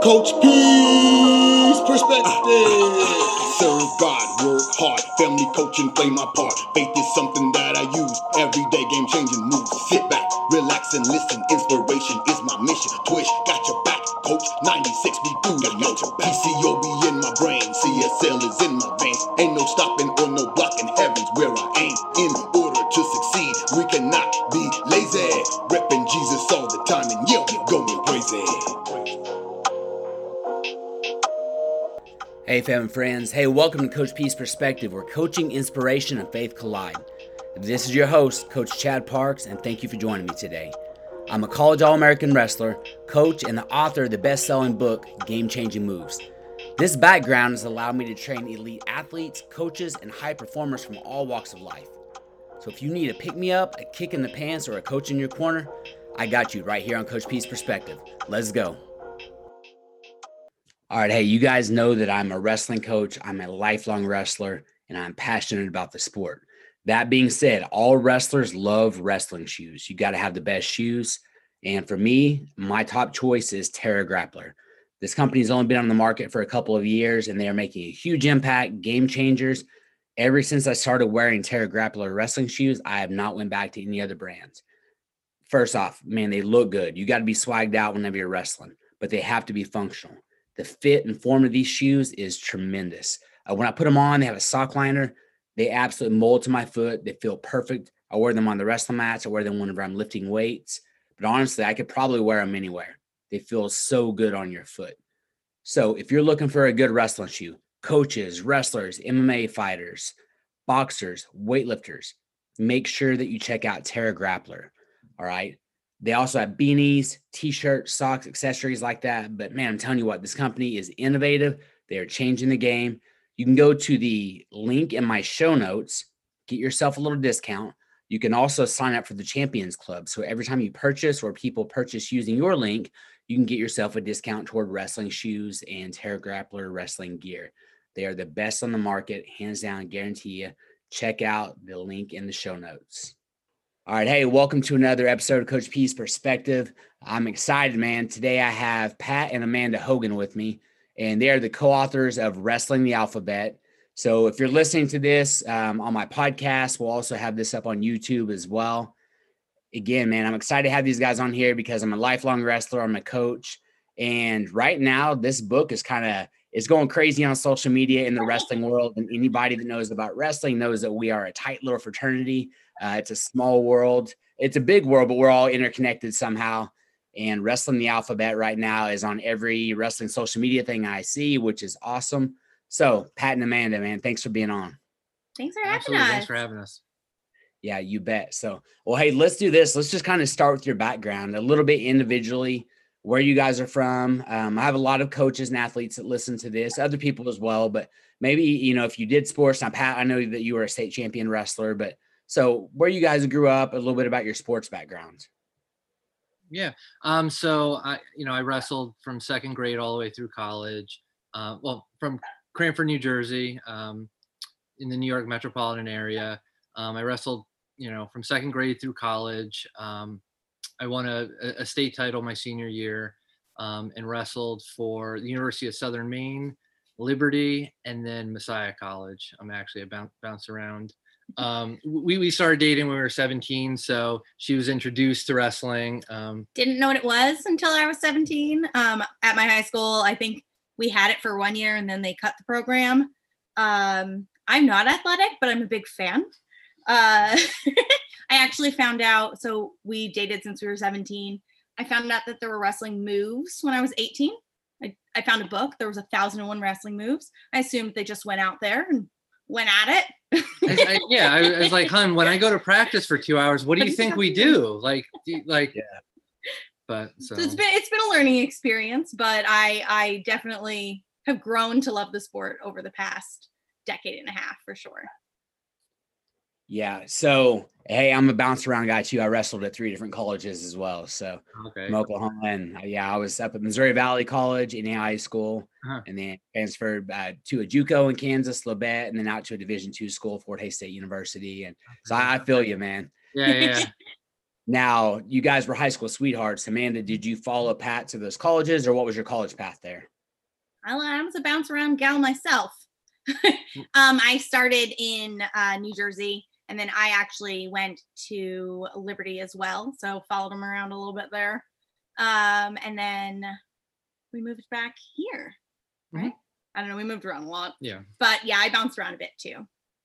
Coach P's perspective. Serve God, work hard, family coaching, play my part. Faith is something that I use every day, game changing moves. Sit back, relax and listen. Inspiration is my mission. Twitch, got your back, coach. 96 be through the yo. PCOB in my brain, CSL is in my veins. Ain't no stopping or no blocking, heaven's where I aim. In order to succeed, we cannot be lazy. Repping Jesus all the time and yeah, we going crazy. Hey fam and friends, hey, welcome to Coach P's Perspective, where coaching, inspiration, and faith collide. This is your host, Coach Chad Parks, and thank you for joining me today. I'm a college All-American wrestler, coach, and the author of the best-selling book, Game Changing Moves. This background has allowed me to train elite athletes, coaches, and high performers from all walks of life. So if you need a pick-me-up, a kick in the pants, or a coach in your corner, I got you right here on Coach P's Perspective. Let's go. All right, hey, you guys know that I'm a wrestling coach, I'm a lifelong wrestler, and I'm passionate about the sport. That being said, all wrestlers love wrestling shoes. You got to have the best shoes. And for me, my top choice is Terra Grappler. This company's only been on the market for a couple of years, and they are making a huge impact, game changers. Ever since I started wearing Terra Grappler wrestling shoes, I have not went back to any other brands. First off, man, they look good. You got to be swagged out whenever you're wrestling, but they have to be functional. The fit and form of these shoes is tremendous. When I put them on, they have a sock liner. They absolutely mold to my foot. They feel perfect. I wear them on the wrestling mats. I wear them whenever I'm lifting weights. But honestly, I could probably wear them anywhere. They feel so good on your foot. So if you're looking for a good wrestling shoe, coaches, wrestlers, MMA fighters, boxers, weightlifters, make sure that you check out Terra Grappler. All right. They also have beanies, t-shirts, socks, accessories like that. But man, I'm telling you what, this company is innovative. They are changing the game. You can go to the link in my show notes, get yourself a little discount. You can also sign up for the Champions Club. So every time you purchase or people purchase using your link, you can get yourself a discount toward wrestling shoes and Terra Grappler wrestling gear. They are the best on the market, hands down, guarantee you. Check out the link in the show notes. All right. Hey, welcome to another episode of Coach P's Perspective. I'm excited, man. Today I have Pat and Amanda Hogan with me, and they are the co-authors of Wrestling the Alphabet. So if you're listening to this on my podcast, we'll also have this up on YouTube as well. Again, man, I'm excited to have these guys on here because I'm a lifelong wrestler. I'm a coach. And right now, this book is it's going crazy on social media in the wrestling world. And anybody that knows about wrestling knows that we are a tight little fraternity. It's a small world. It's a big world, but we're all interconnected somehow. And Wrestling the Alphabet right now is on every wrestling social media thing I see, which is awesome. So, Pat and Amanda, man, thanks for being on. Thanks for having Absolutely. us. Thanks for having us. Yeah, you bet. So, well, hey, let's do this. Let's just kind of start with your background a little bit individually, where you guys are from. I have a lot of coaches and athletes that listen to this, other people as well, but maybe, if you did sports. Now, Pat, I know that you were a state champion wrestler, but so where you guys grew up, a little bit about your sports backgrounds. Yeah. So I wrestled from second grade all the way through college. From Cranford, New Jersey, in the New York metropolitan area. I wrestled, from second grade through college. I won a state title my senior year, and wrestled for the University of Southern Maine, Liberty, and then Messiah College. I'm actually bounce around. We started dating when we were 17, so she was introduced to wrestling. Didn't know what it was until I was 17. At my high school, I think we had it for 1 year and then they cut the program. I'm not athletic, but I'm a big fan. I actually found out, so we dated since we were 17. I found out that there were wrestling moves when I was 18. I found a book. There was 1,001 wrestling moves. I assumed they just went out there and went at it. I was like, hun, when I go to practice for 2 hours, what do you think we do? Yeah. But so it's been a learning experience, but I definitely have grown to love the sport over the past decade and a half for sure. Yeah. So, hey, I'm a bounce around guy too. I wrestled at 3 different colleges as well. So okay. from Oklahoma, and I was up at Missouri Valley College, Indiana High School, and then transferred to a JUCO in Kansas, Labette, and then out to a Division II school, Fort Hays State University. And so I feel you, man. Yeah. Now, you guys were high school sweethearts. Amanda, did you follow Pat to those colleges, or what was your college path there? I was a bounce around gal myself. I started in New Jersey, and then I actually went to Liberty as well. So followed him around a little bit there. And then we moved back here, right? I don't know. We moved around a lot. Yeah. But yeah, I bounced around a bit too.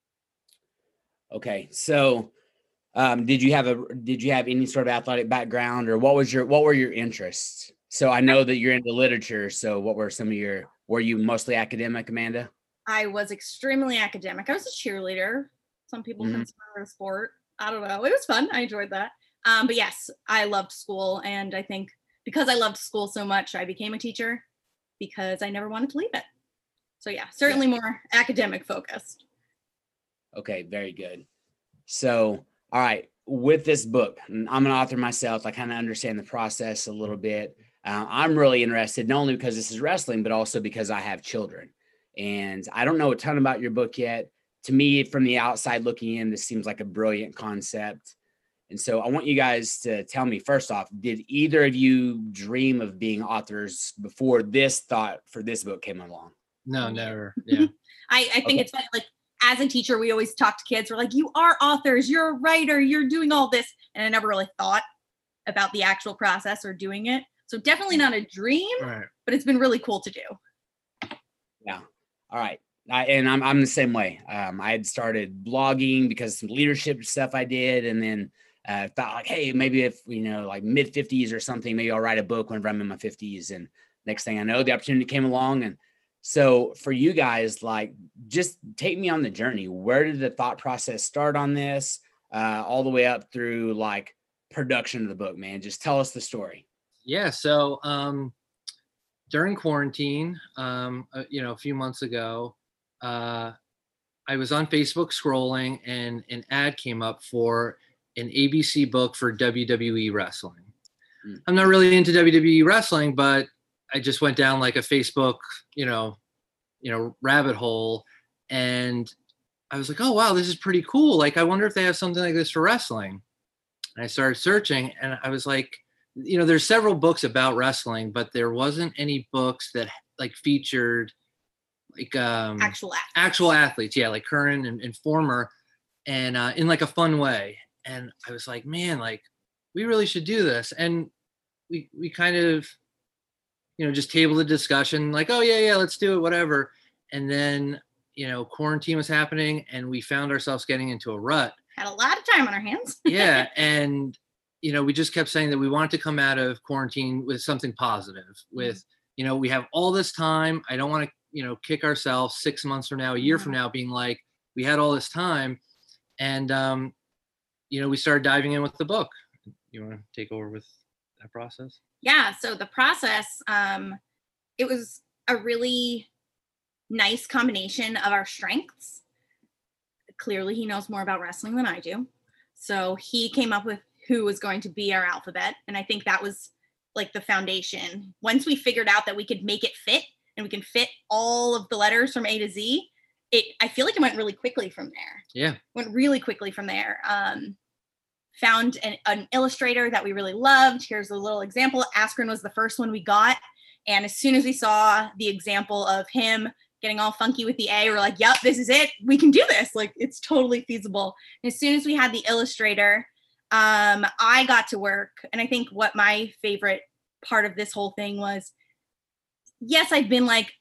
Okay. So did you have any sort of athletic background, or what were your interests? So I know that you're into literature. So what were were you mostly academic, Amanda? I was extremely academic. I was a cheerleader. Some people consider it a sport. I don't know. It was fun. I enjoyed that. But yes, I loved school. And I think because I loved school so much, I became a teacher because I never wanted to leave it. So yeah, certainly more academic focused. Okay, very good. So, all right, with this book, I'm an author myself. I kind of understand the process a little bit. I'm really interested, not only because this is wrestling, but also because I have children. And I don't know a ton about your book yet. To me, from the outside looking in, this seems like a brilliant concept. And so I want you guys to tell me, first off, did either of you dream of being authors before this thought for this book came along? No, never. Yeah. I think it's funny, like as a teacher, we always talk to kids. We're like, you are authors, you're a writer, you're doing all this. And I never really thought about the actual process or doing it. So definitely not a dream, but it's been really cool to do. Yeah. All right. I'm the same way. I had started blogging because of some leadership stuff I did. And then thought like, hey, maybe if, like mid 50s or something, maybe I'll write a book whenever I'm in my 50s. And next thing I know, the opportunity came along. And so for you guys, like, just take me on the journey. Where did the thought process start on this, all the way up through like production of the book, man? Just tell us the story. Yeah. So during quarantine, a few months ago, I was on Facebook scrolling and an ad came up for an ABC book for WWE wrestling. I'm not really into WWE wrestling, but I just went down like a Facebook, rabbit hole, and I was like, oh, wow, this is pretty cool. Like, I wonder if they have something like this for wrestling. And I started searching, and I was like, there's several books about wrestling, but there wasn't any books that like featured like actual athletes. Yeah. Like current and former, and in like a fun way. And I was like, man, like we really should do this. And we kind of, just tabled the discussion like, oh yeah, let's do it, whatever. And then, quarantine was happening and we found ourselves getting into a rut. Had a lot of time on our hands. Yeah. And, we just kept saying that we wanted to come out of quarantine with something positive with, we have all this time. I don't want to, kick ourselves 6 months from now, a year from now, being like, we had all this time. And, we started diving in with the book. You want to take over with that process? Yeah. So the process, it was a really nice combination of our strengths. Clearly, he knows more about wrestling than I do. So he came up with who was going to be our alphabet. And I think that was like the foundation. Once we figured out that we could make it fit and we can fit all of the letters from A to Z, I feel like it went really quickly from there. Yeah. Went really quickly from there. Found an illustrator that we really loved. Here's a little example. Askren was the first one we got. And as soon as we saw the example of him getting all funky with the A, we're like, yep, this is it. We can do this. Like, it's totally feasible. And as soon as we had the illustrator, I got to work. And I think what my favorite part of this whole thing was, yes, I've been like,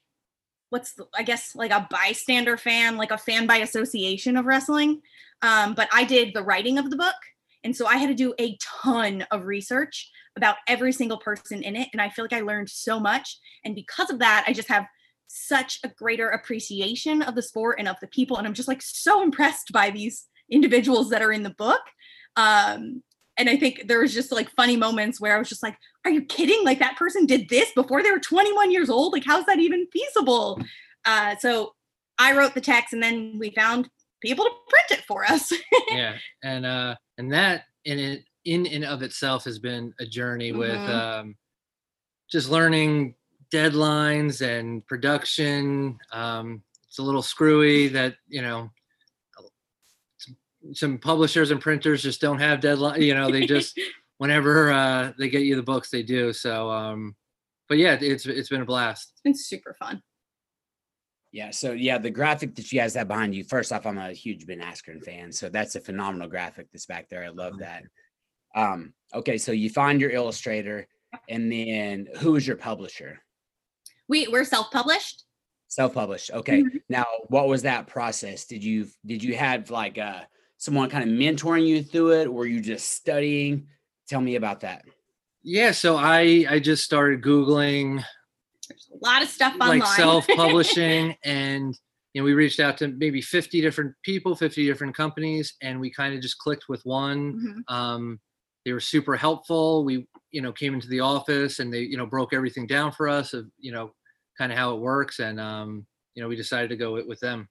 like a bystander fan, like a fan by association of wrestling. But I did the writing of the book. And so I had to do a ton of research about every single person in it. And I feel like I learned so much. And because of that, I just have such a greater appreciation of the sport and of the people. And I'm just like so impressed by these individuals that are in the book. And I think there was just like funny moments where I was just like, are you kidding? Like that person did this before they were 21 years old. Like, how's that even feasible? So I wrote the text and then we found people to print it for us. Yeah. And that in and of itself has been a journey with just learning deadlines and production. It's a little screwy that, it's some publishers and printers just don't have deadline. They just whenever they get you the books, they do. So, but yeah, it's been a blast. It's been super fun. Yeah. So yeah, the graphic that you guys have behind you. First off, I'm a huge Ben Askren fan, so that's a phenomenal graphic that's back there. I love that. Okay, so you find your illustrator, and then who is your publisher? We're self-published. Self-published. Okay. Mhm. Now, what was that process? Did you have like someone kind of mentoring you through it, or were you just studying? Tell me about that. Yeah, so I just started Googling There's a lot of stuff online. like self-publishing, and we reached out to maybe 50 different people, 50 different companies, and we kind of just clicked with one. Mhm. They were super helpful. We came into the office, and they broke everything down for us of kind of how it works, and we decided to go with them.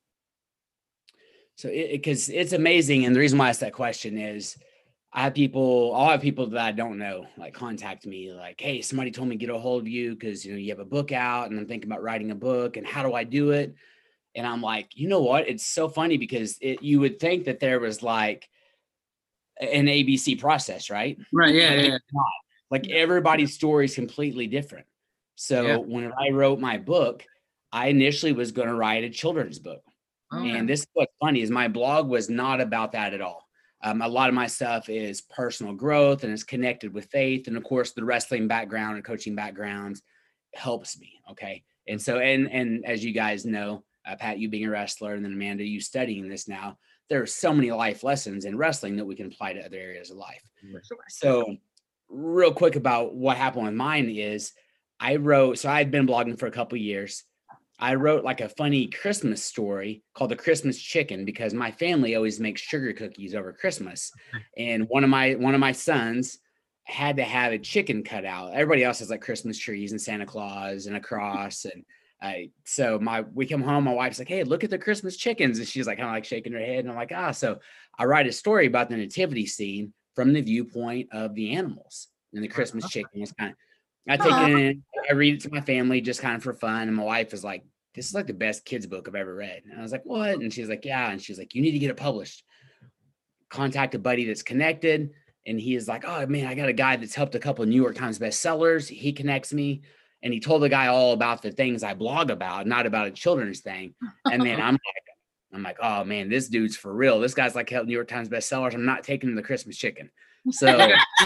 So because it's amazing, and the reason why I asked that question is I'll have people that I don't know like contact me like, hey, somebody told me to get a hold of you because you have a book out, and I'm thinking about writing a book, and how do I do it? And I'm like, you know what? It's so funny because you would think that there was like an ABC process, right? Right. Yeah. Like everybody's story is completely different. So when I wrote my book, I initially was going to write a children's book. Oh, And this is what's funny is my blog was not about that at all. A lot of my stuff is personal growth and is connected with faith. And of course, the wrestling background and coaching background helps me. Okay. And so, and as you guys know, Pat, you being a wrestler, and then Amanda, you studying this now, there are so many life lessons in wrestling that we can apply to other areas of life. So real quick about what happened with mine is I've been blogging for a couple of years. I wrote like a funny Christmas story called The Christmas Chicken because my family always makes sugar cookies over Christmas. And one of my sons had to have a chicken cut out. Everybody else has like Christmas trees and Santa Claus and a cross. And so we come home, my wife's like, hey, look at the Christmas chickens. And she's like, kind of like shaking her head. And I'm like, so I write a story about the nativity scene from the viewpoint of the animals. And the Christmas chicken is kind of, I take it in, I read it to my family just kind of for fun. And my wife is like, this is like the best kids book I've ever read. And I was like, what? And she's like, yeah. And she's like, you need to get it published. Contact a buddy that's connected. And he is like, oh man, I got a guy that's helped a couple of New York Times bestsellers. He connects me. And he told the guy all about the things I blog about, not about a children's thing. And then I'm like, oh man, this dude's for real. This guy's like helped New York Times bestsellers. I'm not taking him the Christmas chicken. So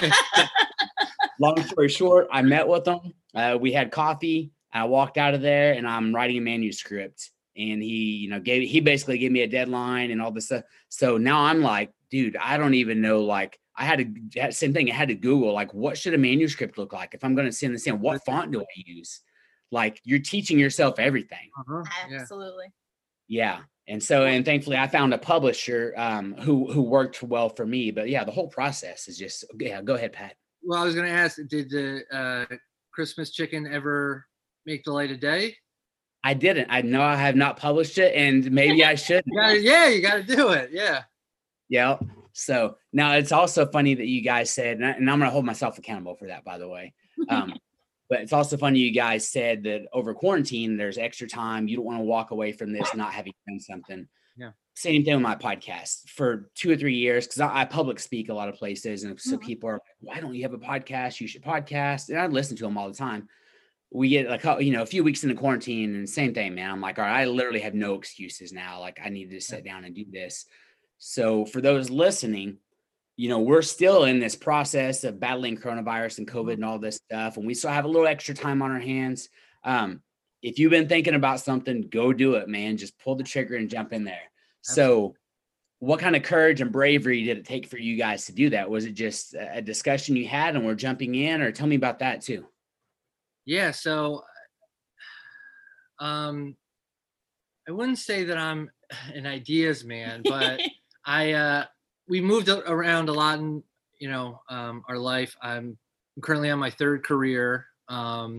long story short, I met with him. We had coffee. I walked out of there and I'm writing a manuscript, and he basically gave me a deadline and all this stuff. So now I'm like, dude, I don't even know. Like I had same thing. I had to Google, like, what should a manuscript look like? If I'm going to send this in, what font do I use? Like you're teaching yourself everything. Absolutely. Yeah. And so, and thankfully I found a publisher who worked well for me, but yeah, the whole process is just, go ahead, Pat. Well, I was going to ask, did the Christmas chicken ever make the light of day? I didn't. I know I have not published it, and maybe I should. You got to do it. Yeah. Yeah. So now it's also funny that you guys said, and I'm going to hold myself accountable for that, by the way. But it's also funny you guys said that over quarantine, there's extra time. You don't want to walk away from this not having done something. Yeah. Same thing with my podcast for 2 or 3 years, because I public speak a lot of places. And so people are like, why don't you have a podcast? You should podcast. And I listen to them all the time. We get like, a few weeks into quarantine, and same thing, man. I'm like, all right, I literally have no excuses now. Like I need to sit down and do this. So for those listening, we're still in this process of battling coronavirus and COVID and all this stuff. And we still have a little extra time on our hands. If you've been thinking about something, go do it, man. Just pull the trigger and jump in there. Absolutely. So what kind of courage and bravery did it take for you guys to do that? Was it just a discussion you had and we're jumping in, or tell me about that too? Yeah. So, I wouldn't say that I'm an ideas man, but we moved around a lot in, our life. I'm currently on my third career. So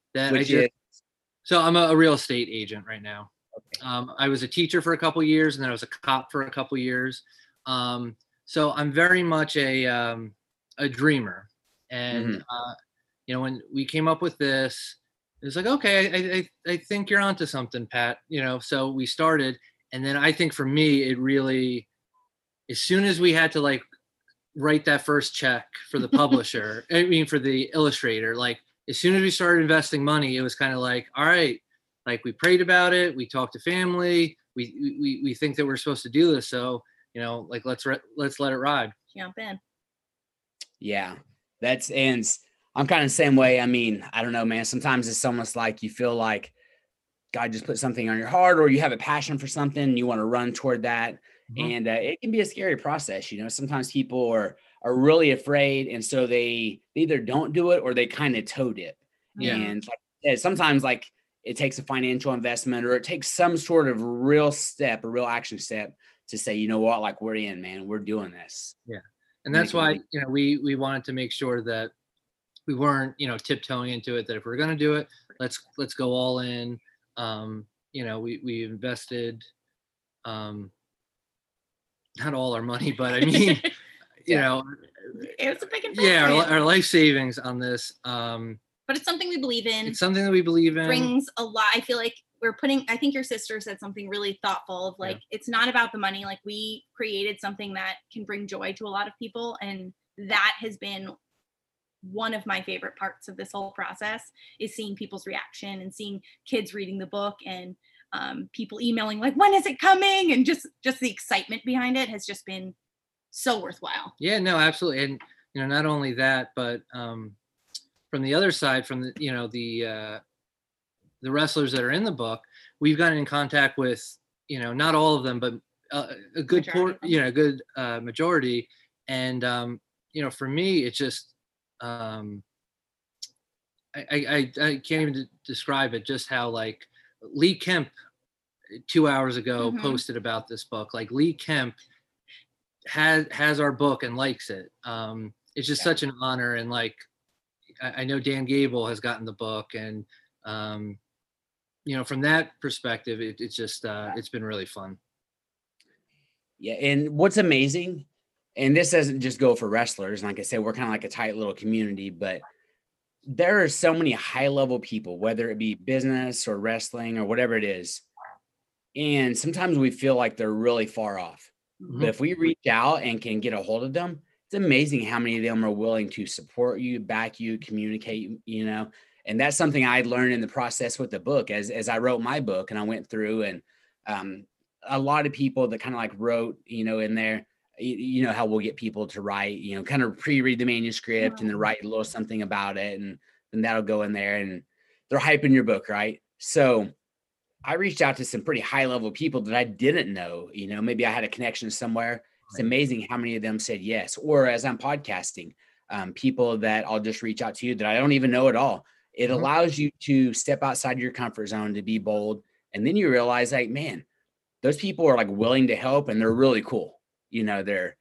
I'm a real estate agent right now. Okay. I was a teacher for a couple years, and then I was a cop for a couple years. So I'm very much a dreamer. And, when we came up with this, it was like, okay, I think you're onto something, Pat, so we started. And then I think for me, it as soon as we had to like write that first check for the publisher, I mean, for the illustrator, like as soon as we started investing money, it was kind of like, all right, like we prayed about it. We talked to family. We think that we're supposed to do this. So, like, let's let it ride. Jump in. Yeah, and I'm kind of the same way. I mean, I don't know, man. Sometimes it's almost like you feel like God just put something on your heart, or you have a passion for something and you want to run toward that. And it can be a scary process. Sometimes people are really afraid. And so they either don't do it or they kind of toe dip. Yeah. And like I said, sometimes like it takes a financial investment, or it takes some sort of real action step to say, you know what, like we're in, man, we're doing this. Yeah. And that's why, we wanted to make sure that we weren't, tiptoeing into it, that if we're going to do it, let's go all in. We invested, not all our money, but I mean, it was a big investment. Yeah, our life savings on this. But it's something we believe in. It's something that we believe in. Brings a lot. I feel like I think your sister said something really thoughtful of like, It's not about the money. Like we created something that can bring joy to a lot of people. And that has been one of my favorite parts of this whole process, is seeing people's reaction and seeing kids reading the book, and people emailing like, when is it coming? And just the excitement behind it has just been so worthwhile. Yeah, no, absolutely. And, not only that, but from the other side, from the wrestlers that are in the book, we've gotten in contact with, not all of them, but a good majority. And, for me, it's just, I can't even describe it, just how like Lee Kemp 2 hours ago posted about this book. Like Lee Kemp has our book and likes it. It's just such an honor. And like, I know Dan Gable has gotten the book, and from that perspective, it's just it's been really fun. Yeah, and what's amazing, and this doesn't just go for wrestlers. Like I said, we're kind of like a tight little community, but there are so many high-level people, whether it be business or wrestling or whatever it is, and sometimes we feel like they're really far off. But if we reach out and can get a hold of them, it's amazing how many of them are willing to support you, back you, communicate, and that's something I learned in the process with the book as I wrote my book, and I went through, and a lot of people that kind of like wrote, in there, how we'll get people to write, kind of pre-read the manuscript and then write a little something about it. And then that'll go in there and they're hyping your book. Right. So I reached out to some pretty high level people that I didn't know, maybe I had a connection somewhere. It's amazing how many of them said yes. Or as I'm podcasting, people that I'll just reach out to that I don't even know at all. It allows you to step outside your comfort zone, to be bold. And then you realize like, man, those people are like willing to help, and they're really cool. That's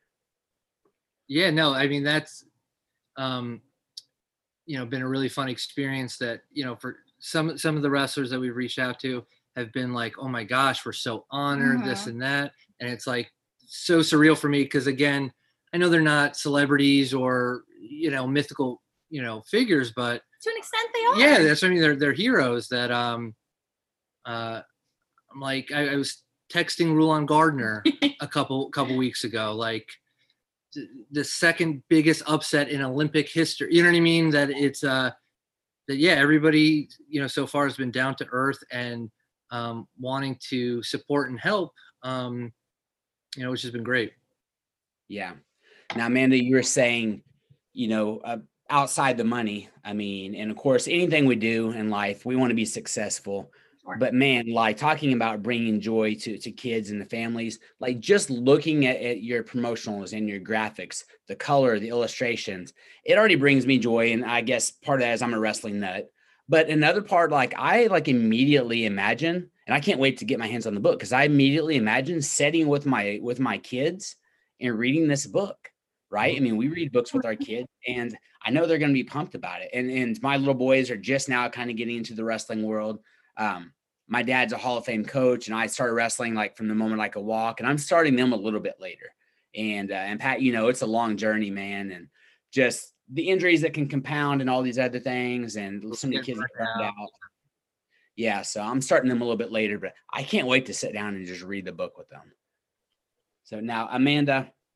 been a really fun experience that, for some of the wrestlers that we've reached out to have been like, oh my gosh, we're so honored, this and that. And it's like so surreal for me, because again, I know they're not celebrities or, mythical, figures, but to an extent they are. Yeah, that's what I mean. They're heroes that I'm like, I was texting Rulon Gardner a couple weeks ago, like the second biggest upset in Olympic history. You know what I mean? That it's everybody, so far has been down to earth and wanting to support and help, which has been great. Yeah. Now, Amanda, you were saying, outside the money, I mean, and of course, anything we do in life, we want to be successful. Sure. But man, like talking about bringing joy to kids and the families, like just looking at your promotionals and your graphics, the color, the illustrations, it already brings me joy. And I guess part of that is I'm a wrestling nut. But another part, like I like immediately imagine, and I can't wait to get my hands on the book, because I immediately imagine sitting with my kids and reading this book. Right. I mean, we read books with our kids, and I know they're going to be pumped about it. And my little boys are just now kind of getting into the wrestling world. My dad's a Hall of Fame coach, and I started wrestling like from the moment I could walk, and I'm starting them a little bit later. And Pat, it's a long journey, man. And just the injuries that can compound and all these other things, and so many kids get burned out. Yeah. So I'm starting them a little bit later, but I can't wait to sit down and just read the book with them. So now, Amanda,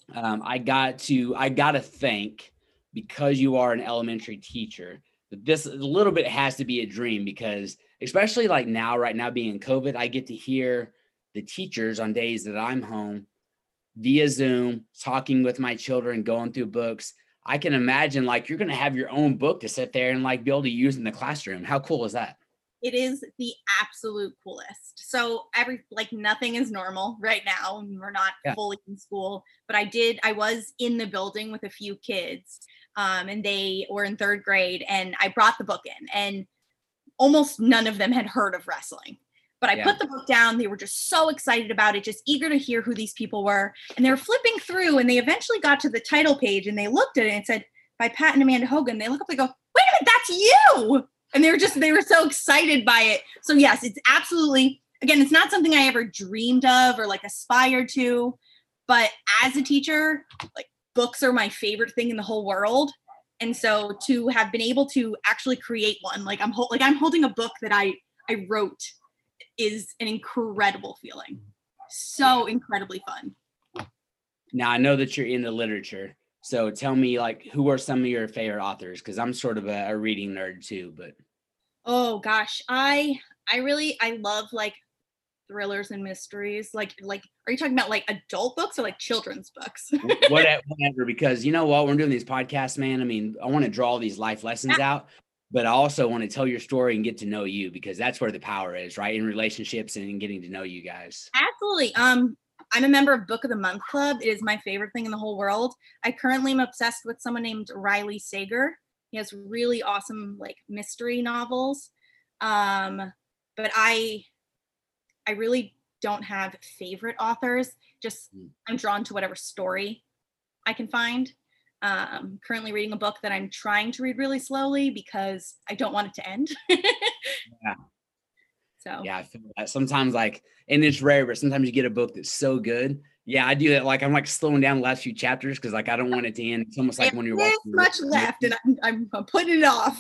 I got to think, because you are an elementary teacher, that this a little bit has to be a dream, because especially like now, right now being COVID, I get to hear the teachers on days that I'm home via Zoom, talking with my children, going through books. I can imagine like you're going to have your own book to sit there and like be able to use in the classroom. How cool is that? It is the absolute coolest. So nothing is normal right now. We're not fully in school, but I was in the building with a few kids, and they were in 3rd grade, and I brought the book in, and almost none of them had heard of wrestling. But I put the book down. They were just so excited about it, just eager to hear who these people were. And they were flipping through, and they eventually got to the title page, and they looked at it and it said, by Pat and Amanda Hogan. They look up, they go, wait a minute, that's you. And they were so excited by it. So yes, it's absolutely, again, it's not something I ever dreamed of or like aspired to, but as a teacher, like books are my favorite thing in the whole world. And so to have been able to actually create one, like I'm holding a book that I wrote, is an incredible feeling. So incredibly fun. Now I know that you're into literature. So tell me, like, who are some of your favorite authors? Because I'm sort of a reading nerd too, but. Oh gosh, I love like thrillers and mysteries. Like, are you talking about like adult books or like children's books? Whatever, because you know what, we're doing these podcasts, man. I mean, I want to draw these life lessons out, but I also want to tell your story and get to know you, because that's where the power is, right? In relationships and in getting to know you guys. Absolutely. I'm a member of Book of the Month Club. It is my favorite thing in the whole world. I currently am obsessed with someone named Riley Sager. He has really awesome like mystery novels. But I really don't have favorite authors. Just I'm drawn to whatever story I can find. Currently reading a book that I'm trying to read really slowly because I don't want it to end. Yeah. So yeah, I feel that sometimes, like, and it's rare, but sometimes you get a book that's so good. Yeah, I do that. Like, I'm like slowing down the last few chapters because like I don't want it to end. It's almost like when you're watching. Much left, and I'm putting it off.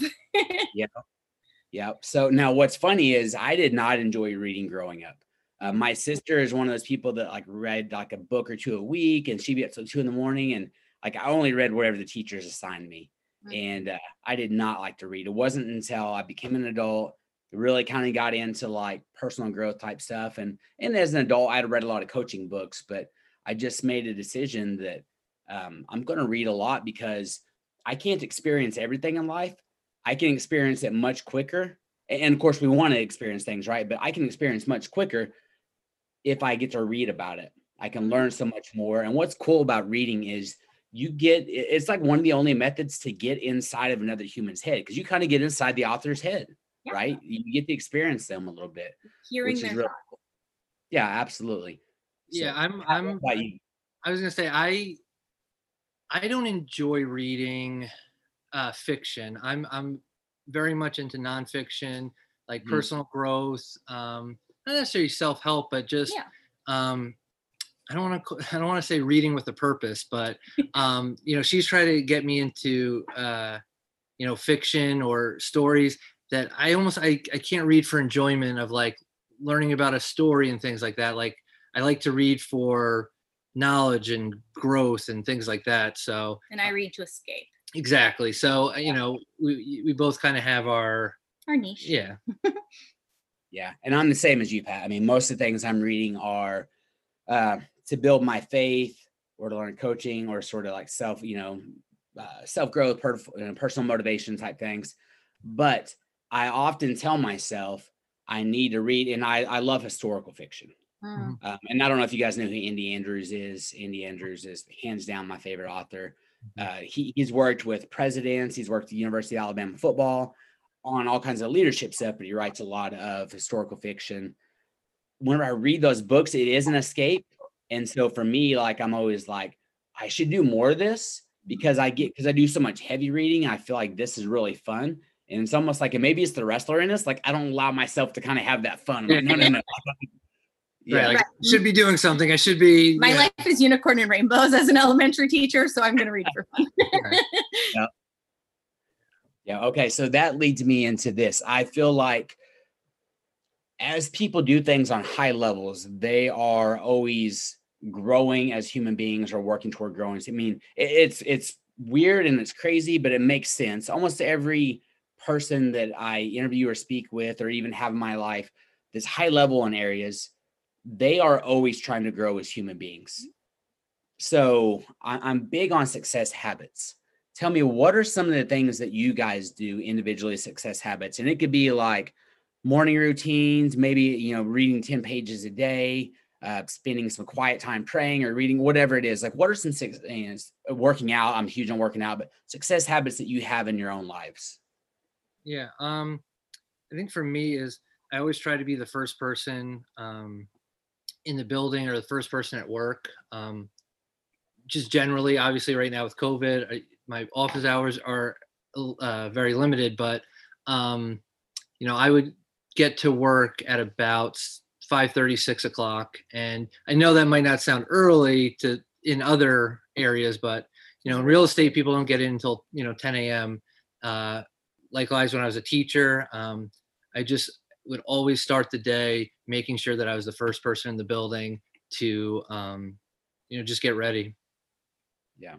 Yeah. So now, what's funny is I did not enjoy reading growing up. My sister is one of those people that like read like a book or two a week, and she'd be up till 2 a.m, and like I only read whatever the teachers assigned me, and I did not like to read. It wasn't until I became an adult, really kind of got into like personal growth type stuff. And as an adult, I had read a lot of coaching books, but I just made a decision that I'm going to read a lot because I can't experience everything in life. I can experience it much quicker. And of course we want to experience things, right? But I can experience much quicker if I get to read about it. I can learn so much more. And what's cool about reading is it's like one of the only methods to get inside of another human's head, because you kind of get inside the author's head. Yeah. Right? You get to experience them a little bit. Hearing their thoughts. Cool. Yeah, absolutely. Yeah, so, I was gonna say I don't enjoy reading fiction. I'm very much into nonfiction, like personal growth, not necessarily self-help, but just I don't want to say reading with a purpose, but she's trying to get me into fiction or stories that I can't read for enjoyment of like learning about a story and things like that. Like I like to read for knowledge and growth and things like that. So, and I read to escape. Exactly. So, we both kind of have our niche. Yeah. Yeah. And I'm the same as you, Pat. I mean, most of the things I'm reading are to build my faith or to learn coaching or sort of like self-growth, personal motivation type things. But I often tell myself I need to read, and I love historical fiction. And I don't know if you guys know who Andy Andrews is. Andy Andrews is hands down my favorite author. He's worked with presidents. He's worked at the University of Alabama football on all kinds of leadership stuff, but he writes a lot of historical fiction. Whenever I read those books, it is an escape. And so for me, like, I'm always like, I should do more of this because I do so much heavy reading. I feel like this is really fun. And it's almost like, and maybe it's the wrestler in us. Like, I don't allow myself to kind of have that fun. I'm like, no. Yeah, like, I should be doing something. I should be. My life is unicorn and rainbows as an elementary teacher, so I'm going to read for fun. Yeah. Okay. So that leads me into this. I feel like as people do things on high levels, they are always growing as human beings or working toward growing. I mean, it's weird and it's crazy, but it makes sense. Almost every person that I interview or speak with, or even have in my life that's high level in areas, they are always trying to grow as human beings. So I'm big on success habits. Tell me, what are some of the things that you guys do individually, success habits? And it could be like morning routines, maybe, reading 10 pages a day, spending some quiet time praying or reading, whatever it is. Like, what are some working out? I'm huge on working out, but success habits that you have in your own lives. Yeah. I think for me is I always try to be the first person in the building or the first person at work. Just generally, obviously right now with COVID, my office hours are very limited, but I would get to work at about 5:30, 6 o'clock. And I know that might not sound early in other areas, but in real estate, people don't get in until 10 a.m. Likewise, when I was a teacher, I just would always start the day making sure that I was the first person in the building to just get ready. Yeah.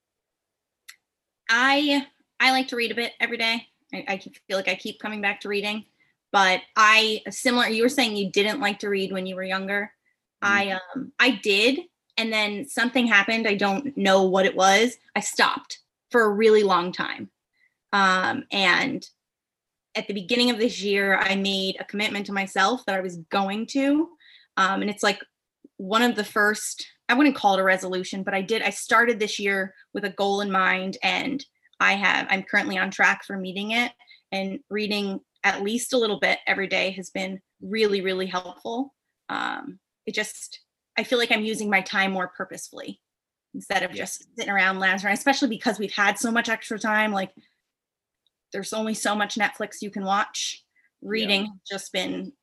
I like to read a bit every day. I feel like I keep coming back to reading, but you were saying you didn't like to read when you were younger. Mm-hmm. I did. And then something happened. I don't know what it was. I stopped for a really long time. And at the beginning of this year, I made a commitment to myself that I was going to, and it's like one of the first, I wouldn't call it a resolution, but I started this year with a goal in mind, and I'm currently on track for meeting it, and reading at least a little bit every day has been really, really helpful. I feel like I'm using my time more purposefully instead of just sitting around lounging around, especially because we've had so much extra time. Like, there's only so much Netflix you can watch. Reading has just been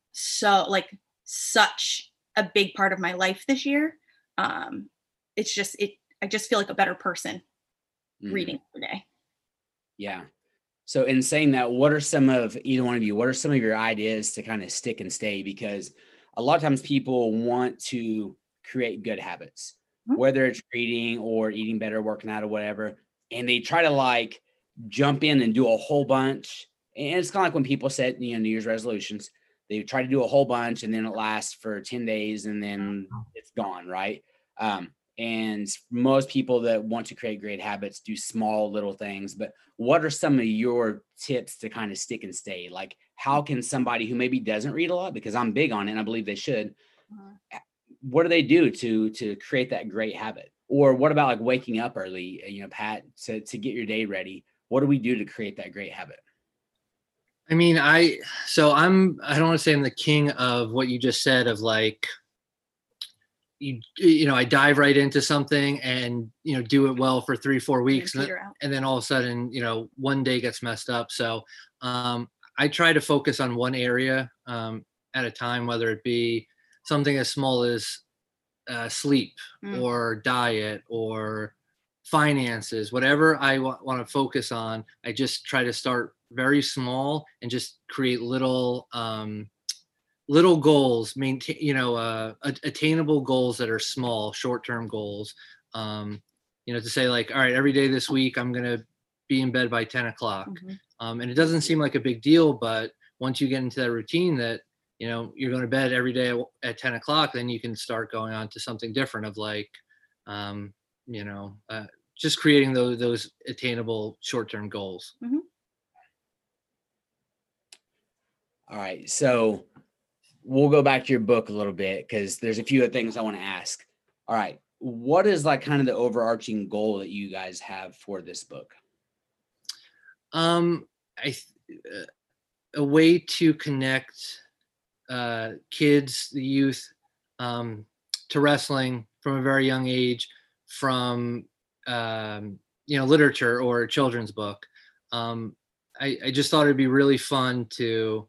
such a big part of my life this year. I just feel like a better person reading every day. Yeah. So in saying that, what are some of your ideas to kind of stick and stay? Because a lot of times people want to create good habits, whether it's reading or eating better, working out or whatever. And they try to jump in and do a whole bunch. And it's kind of like when people set, New Year's resolutions, they try to do a whole bunch and then it lasts for 10 days and then it's gone. Right. And most people that want to create great habits do small little things, but what are some of your tips to kind of stick and stay? Like, how can somebody who maybe doesn't read a lot, because I'm big on it and I believe they should, what do they do to create that great habit? Or what about waking up early, Pat, to get your day ready? What do we do to create that great habit? I mean, I don't want to say I'm the king of what you just said of I dive right into something and, do it well for 3-4 weeks. And then all of a sudden, one day gets messed up. So I try to focus on one area at a time, whether it be something as small as sleep or diet or finances, whatever I want to focus on. I just try to start very small and just create little goals, attainable goals that are small, short-term goals. To say all right, every day this week, I'm going to be in bed by 10 o'clock. And it doesn't seem like a big deal, but once you get into that routine that, you're going to bed every day at 10 o'clock, then you can start going on to something different of just creating those attainable short-term goals. All right. So we'll go back to your book a little bit because there's a few things I want to ask. All right. What is kind of the overarching goal that you guys have for this book? A way to connect kids, the youth, to wrestling from a very young age, from literature or a children's book. I just thought it'd be really fun to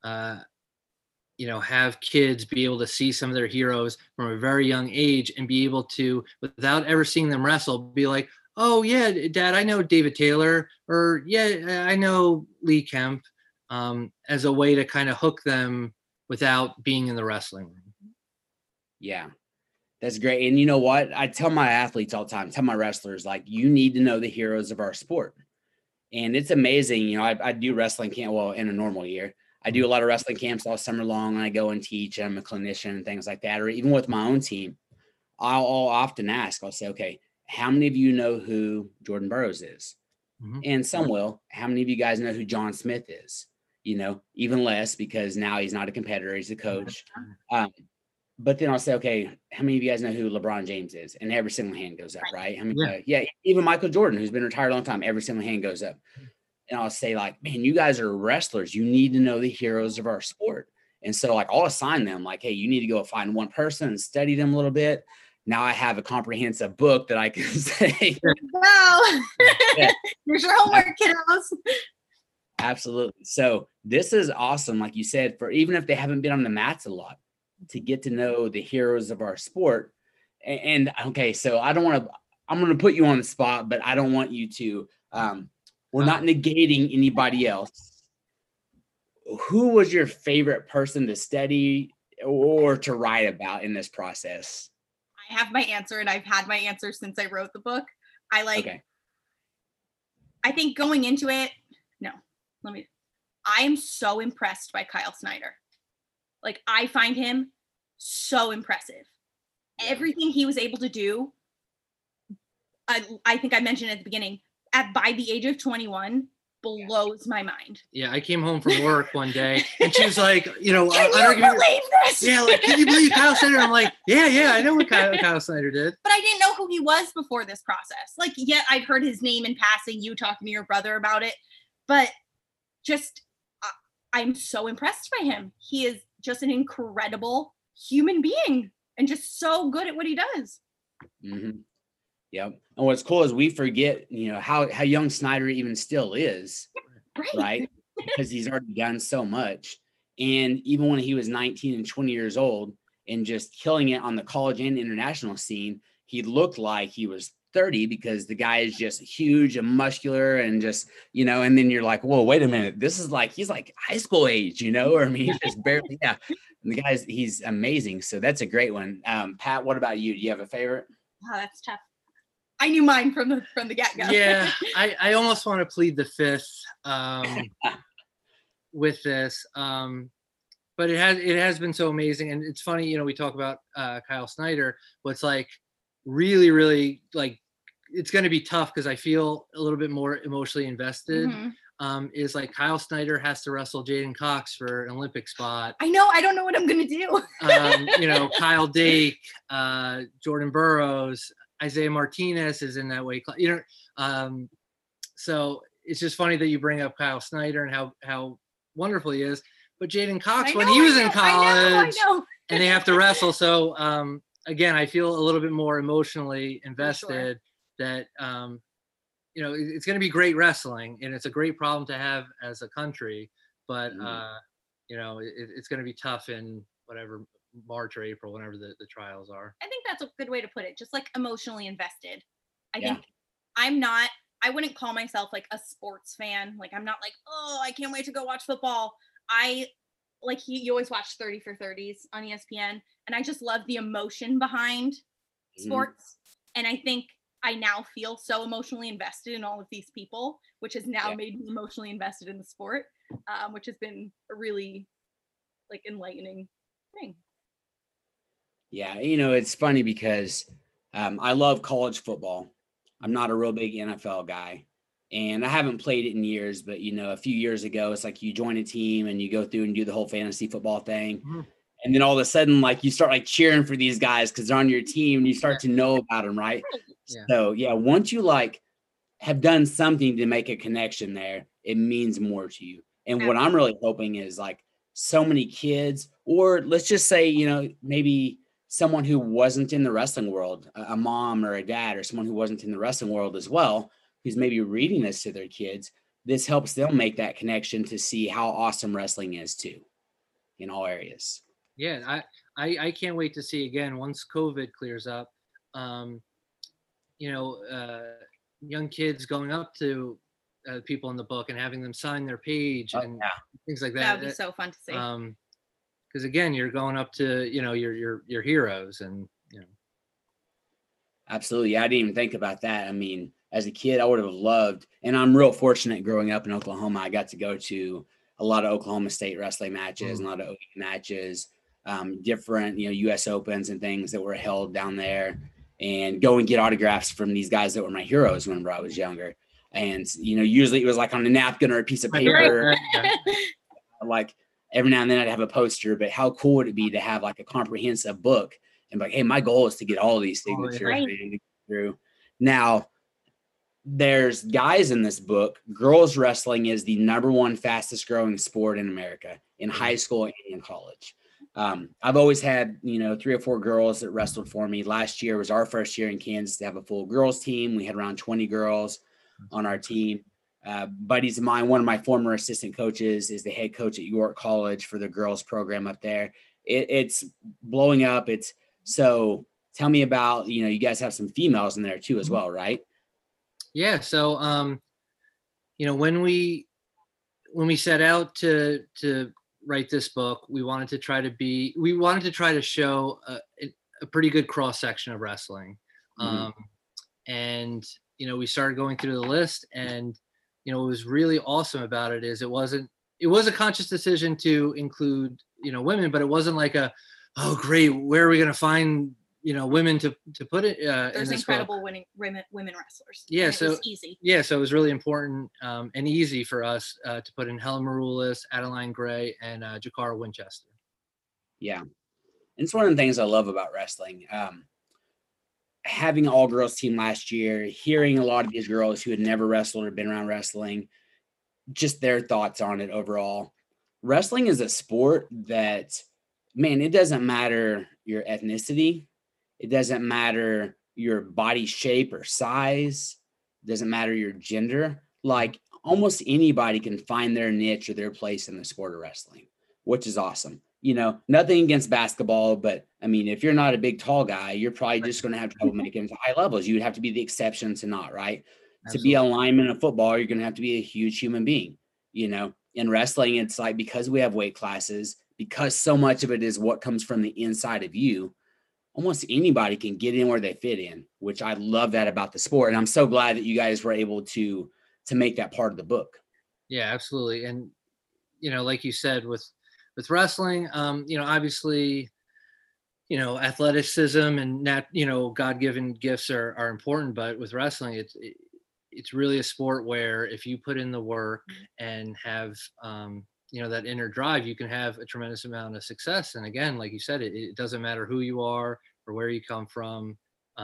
have kids be able to see some of their heroes from a very young age and be able to, without ever seeing them wrestle, be like, oh yeah, Dad, I know David Taylor, or yeah, I know Lee Kemp, as a way to kind of hook them without being in the wrestling room. Yeah, That's great. And you know what? I tell my athletes all the time, tell my wrestlers, like, you need to know the heroes of our sport. And it's amazing. You know, I do wrestling camp. Well, in a normal year, I do a lot of wrestling camps all summer long. And I go and teach. I'm a clinician and things like that. Or even with my own team, I'll often ask, I'll say, okay, how many of you know who Jordan Burroughs is? And some will. How many of you guys know who John Smith is? You know, even less, because now he's not a competitor, he's a coach. But then I'll say, okay, how many of you guys know who LeBron James is? And every single hand goes up, right? I mean, even Michael Jordan, who's been retired a long time, every single hand goes up. And I'll say, like, man, you guys are wrestlers. You need to know the heroes of our sport. And so, like, I'll assign them, like, hey, you need to go find one person and study them a little bit. Now I have a comprehensive book that I can say. Wow. Here's your homework, kiddos. Absolutely. So this is awesome. Like you said, for even if they haven't been on the mats a lot, to get to know the heroes of our sport. And okay, so I'm going to put you on the spot, but I don't want you to, we're not negating anybody else. Who was your favorite person to study or to write about in this process? I have my answer, and I've had my answer since I wrote the book. I think going into it, I am so impressed by Kyle Snyder. Like, I find him so impressive. Everything he was able to do, I think I mentioned at the beginning, by the age of 21, blows my mind. Yeah, I came home from work one day and she was like, you know, can you believe this? Yeah, like, can you believe Kyle Snyder? I'm like, yeah, I know what Kyle Snyder did. But I didn't know who he was before this process. Like, yeah, I'd heard his name in passing, you talking to your brother about it, but just, I'm so impressed by him. He is just an incredible human being and just so good at what he does. Mm-hmm. Yep. And what's cool is we forget, you know, how young Snyder even still is, right? Because he's already done so much. And even when he was 19 and 20 years old and just killing it on the college and international scene, he looked like he was 30 because the guy is just huge and muscular and just, you know, and then you're like, whoa, wait a minute. This is like, he's like high school age, you know, or I mean, he's just barely, And the guy's, he's amazing. So that's a great one. Pat, what about you? Do you have a favorite? Oh, that's tough. I knew mine from the get-go. Yeah, I almost want to plead the fifth with this. But it has been so amazing. And it's funny, you know, we talk about Kyle Snyder, what's like really, really like, it's going to be tough because I feel a little bit more emotionally invested. Is like Kyle Snyder has to wrestle Jaden Cox for an Olympic spot. I know. I don't know what I'm going to do. You know, Kyle Dake, Jordan Burroughs, Isaiah Martinez is in that way. You know, so it's just funny that you bring up Kyle Snyder and how wonderful he is. But Jaden Cox, when he was in college, I know. and they have to wrestle. So again, I feel a little bit more emotionally invested that, you know, it's going to be great wrestling and it's a great problem to have as a country, but you know, it's going to be tough in whatever March or April, whenever the trials are. I think that's a good way to put it. Just like emotionally invested. I think I wouldn't call myself like a sports fan. Like, I'm not like, oh, I can't wait to go watch football. I like, you always watch 30 for 30s on ESPN, and I just love the emotion behind sports. And I think I now feel so emotionally invested in all of these people, which has now made me emotionally invested in the sport, which has been a really like enlightening thing. Yeah, you know, it's funny because I love college football. I'm not a real big NFL guy, and I haven't played it in years, but, you know, a few years ago, it's like you join a team and you go through and do the whole fantasy football thing. And then all of a sudden, like, you start like cheering for these guys because they're on your team and you start to know about them, right? So, once you like have done something to make a connection there, it means more to you. And what I'm really hoping is like so many kids, or let's just say, you know, maybe someone who wasn't in the wrestling world, a mom or a dad, or someone who wasn't in the wrestling world as well, who's maybe reading this to their kids, this helps them make that connection to see how awesome wrestling is too, in all areas. Yeah, I can't wait to see again once COVID clears up. You know, young kids going up to people in the book and having them sign their page and things like that. That would be so fun to see. Because again, you're going up to, you know, your heroes, and you know. Absolutely. I didn't even think about that. I mean, as a kid, I would have loved, and I'm real fortunate growing up in Oklahoma. I got to go to a lot of Oklahoma State wrestling matches, and a lot of OU matches, different, U.S. Opens and things that were held down there, and go and get autographs from these guys that were my heroes whenever I was younger. And, usually it was like on a napkin or a piece of paper. Like every now and then I'd have a poster, but how cool would it be to have like a comprehensive book and like, hey, my goal is to get all these signatures through. Now, there's guys in this book. Girls wrestling is the #1 fastest growing sport in America in high school and in college. I've always had, 3 or 4 girls that wrestled for me. Last year was our first year in Kansas to have a full girls team. We had around 20 girls on our team. Buddies of mine, one of my former assistant coaches is the head coach at York College for the girls program up there. It's blowing up. So tell me about, you guys have some females in there too as well, right? Yeah. So, when we set out to write this book, we wanted to try to show a pretty good cross section of wrestling. And, we started going through the list, and, what was really awesome about it is it was a conscious decision to include, women, but it wasn't like oh, great, where are we going to find, women to put it there's in this incredible book? women wrestlers. Yeah, and so it was easy. Yeah, so it was really important and easy for us to put in Helen Maroulis, Adeline Gray, and Jakara Winchester. Yeah, and it's one of the things I love about wrestling. Having an all-girls team last year, hearing a lot of these girls who had never wrestled or been around wrestling, just their thoughts on it overall. Wrestling is a sport that, man, it doesn't matter your ethnicity. It doesn't matter your body shape or size. It doesn't matter your gender. Like almost anybody can find their niche or their place in the sport of wrestling, which is awesome. Nothing against basketball, but I mean, if you're not a big, tall guy, you're probably just going to have trouble making it to high levels. You would have to be the exception to not, right? Absolutely. To be a lineman in football, you're going to have to be a huge human being. In wrestling, it's like, because we have weight classes, because so much of it is what comes from the inside of you, almost anybody can get in where they fit in, which I love that about the sport. And I'm so glad that you guys were able to make that part of the book. Yeah, absolutely. And, like you said, with wrestling, obviously, athleticism and God-given gifts are important, but with wrestling, it's really a sport where if you put in the work and have, that inner drive, you can have a tremendous amount of success. And again, like you said, it doesn't matter who you are or where you come from.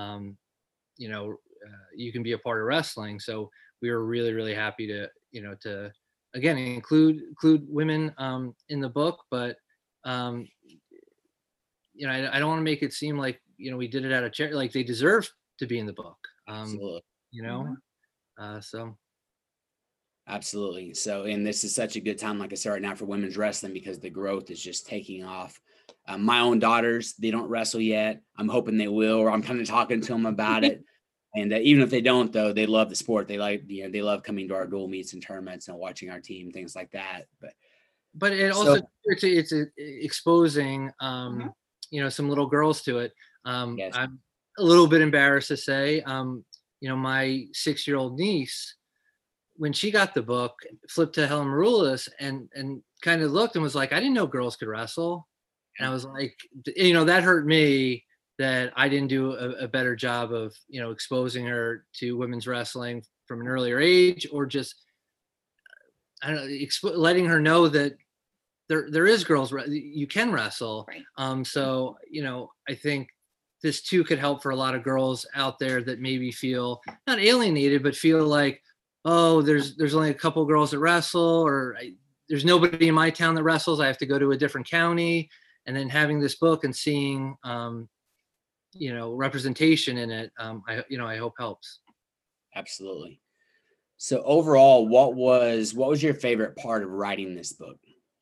You can be a part of wrestling. So we were really, really happy to again include women in the book, but I don't want to make it seem like we did it out of charity. Like, they deserve to be in the book. Absolutely. So. Absolutely. So, and this is such a good time, like I said, right now for women's wrestling, because the growth is just taking off. My own daughters, they don't wrestle yet. I'm hoping they will, or I'm kind of talking to them about it. And even if they don't, though, they love the sport. They they love coming to our dual meets and tournaments and watching our team, things like that. But it also, it's exposing, some little girls to it. Yes. I'm a little bit embarrassed to say, my 6-year-old niece, when she got the book, flipped to Helen Maroulis and kind of looked and was like, I didn't know girls could wrestle. And I was like, that hurt me, that I didn't do a better job of, exposing her to women's wrestling from an earlier age, or just, I don't know, letting her know that there is girls, you can wrestle. Right. So, I think this too could help for a lot of girls out there that maybe feel not alienated, but feel like, oh, there's only a couple girls that wrestle, or there's nobody in my town that wrestles. I have to go to a different county. And then having this book and seeing, representation in it, I hope helps. Absolutely. So overall, what was your favorite part of writing this book?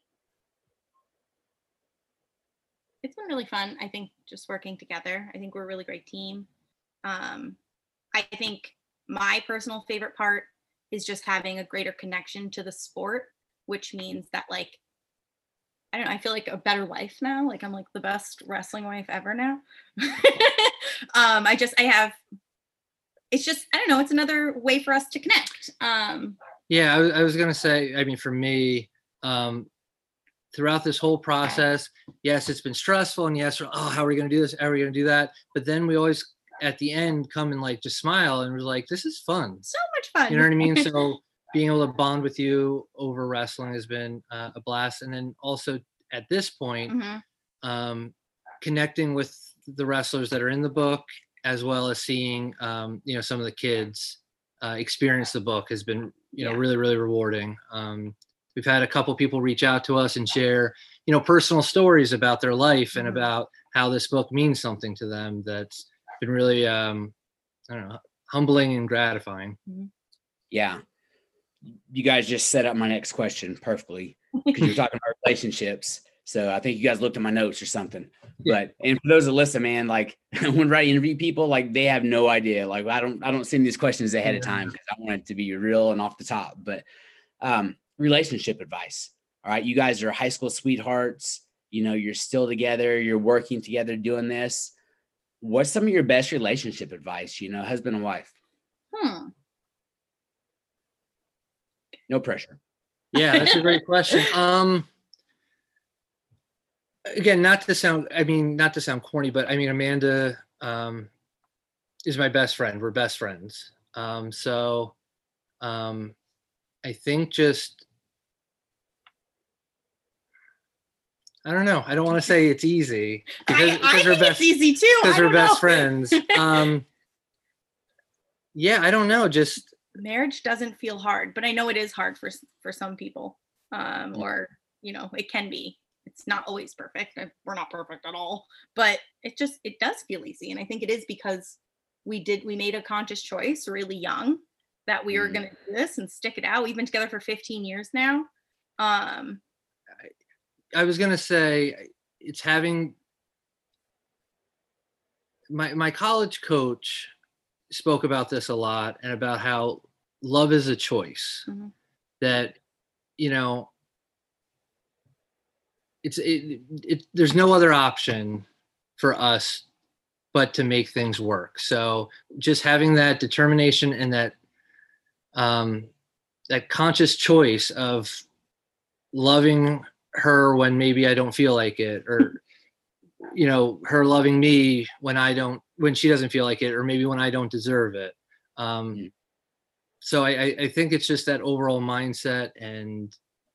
It's been really fun. I think just working together. I think we're a really great team. I think my personal favorite part is just having a greater connection to the sport, which means that, like, I don't know, I feel like a better life now. Like I'm like the best wrestling wife ever now. I have, it's just, I don't know, it's another way for us to connect. Yeah, I was gonna say, I mean, for me, throughout this whole process, yes, it's been stressful, and yes, oh, how are we gonna do this? How are we gonna do that? But then we always, at the end, come and like just smile, and we're like, this is fun. So much fun. You know what I mean? So being able to bond with you over wrestling has been a blast, and then also at this point, connecting with the wrestlers that are in the book, as well as seeing some of the kids experience the book has been really, really rewarding. We've had a couple people reach out to us and share personal stories about their life and about how this book means something to them. That's been really I don't know, humbling and gratifying. Yeah, you guys just set up my next question perfectly, because you're talking about relationships. So I think you guys looked at my notes or something. Yeah. But, and for those that listen, man, like when I interview people, like they have no idea. Like I don't send these questions ahead of time because I want it to be real and off the top. But relationship advice. All right. You guys are high school sweethearts. You're still together. You're working together doing this. What's some of your best relationship advice, husband and wife? No pressure. Yeah, that's a great question. Again, not to sound corny, but I mean, Amanda is my best friend. We're best friends. So I think just, I don't know. I don't want to say it's easy because I think it's easy too. Because we're best friends. Yeah, I don't know. Just marriage doesn't feel hard, but I know it is hard for some people. Or it can be. It's not always perfect. We're not perfect at all, but it does feel easy. And I think it is because we made a conscious choice really young that we were going to do this and stick it out. We've been together for 15 years now. I was going to say it's having my college coach spoke about this a lot, and about how love is a choice. That, there's no other option for us but to make things work. So just having that determination and that conscious choice of loving her when maybe I don't feel like it, or her loving me when she doesn't feel like it, or maybe when I don't deserve it. So I think it's just that overall mindset, and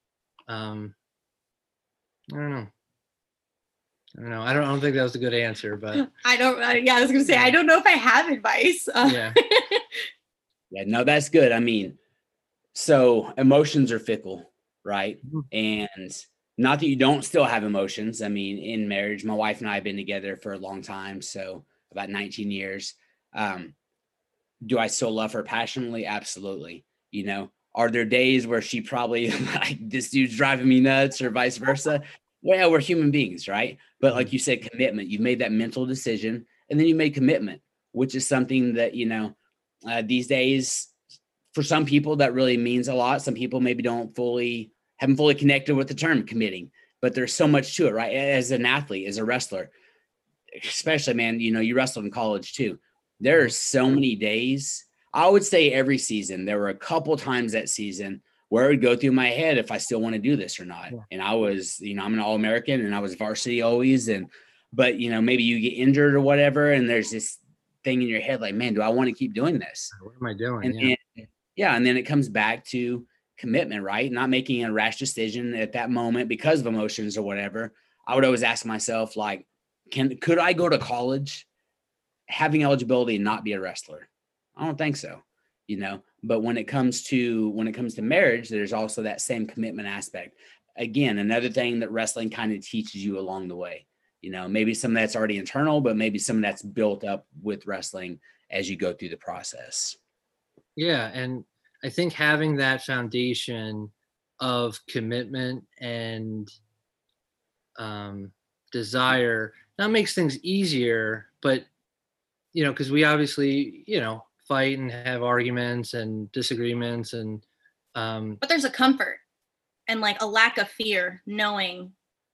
I don't know. I don't think that was a good answer, but I was gonna say, I don't know if I have advice. Yeah, no, that's good. I mean, so emotions are fickle, right? And not that you don't still have emotions. I mean, in marriage, my wife and I have been together for a long time, so about 19 years. Do I still love her passionately? Absolutely. Are there days where she probably like, this dude's driving me nuts, or vice versa? Well, we're human beings, right? But like you said, commitment. You've made that mental decision, and then you made commitment, which is something that, these days, for some people, that really means a lot. Some people maybe haven't fully connected with the term committing, but there's so much to it, right? As an athlete, as a wrestler, especially, man, you wrestled in college too. There are so many days. I would say every season, there were a couple times that season where it would go through my head if I still want to do this or not. And I was, I'm an All-American, and I was varsity always. But maybe you get injured or whatever, and there's this thing in your head like, man, do I want to keep doing this? What am I doing? And then it comes back to commitment, right? Not making a rash decision at that moment because of emotions or whatever. I would always ask myself, like, could I go to college having eligibility and not be a wrestler? I don't think so, but when it comes to marriage, there's also that same commitment aspect. Again, another thing that wrestling kind of teaches you along the way, maybe some of that's already internal, but maybe some of that's built up with wrestling as you go through the process. Yeah. And I think having that foundation of commitment and desire now makes things easier, but because we obviously fight and have arguments and disagreements, and but there's a comfort and like a lack of fear knowing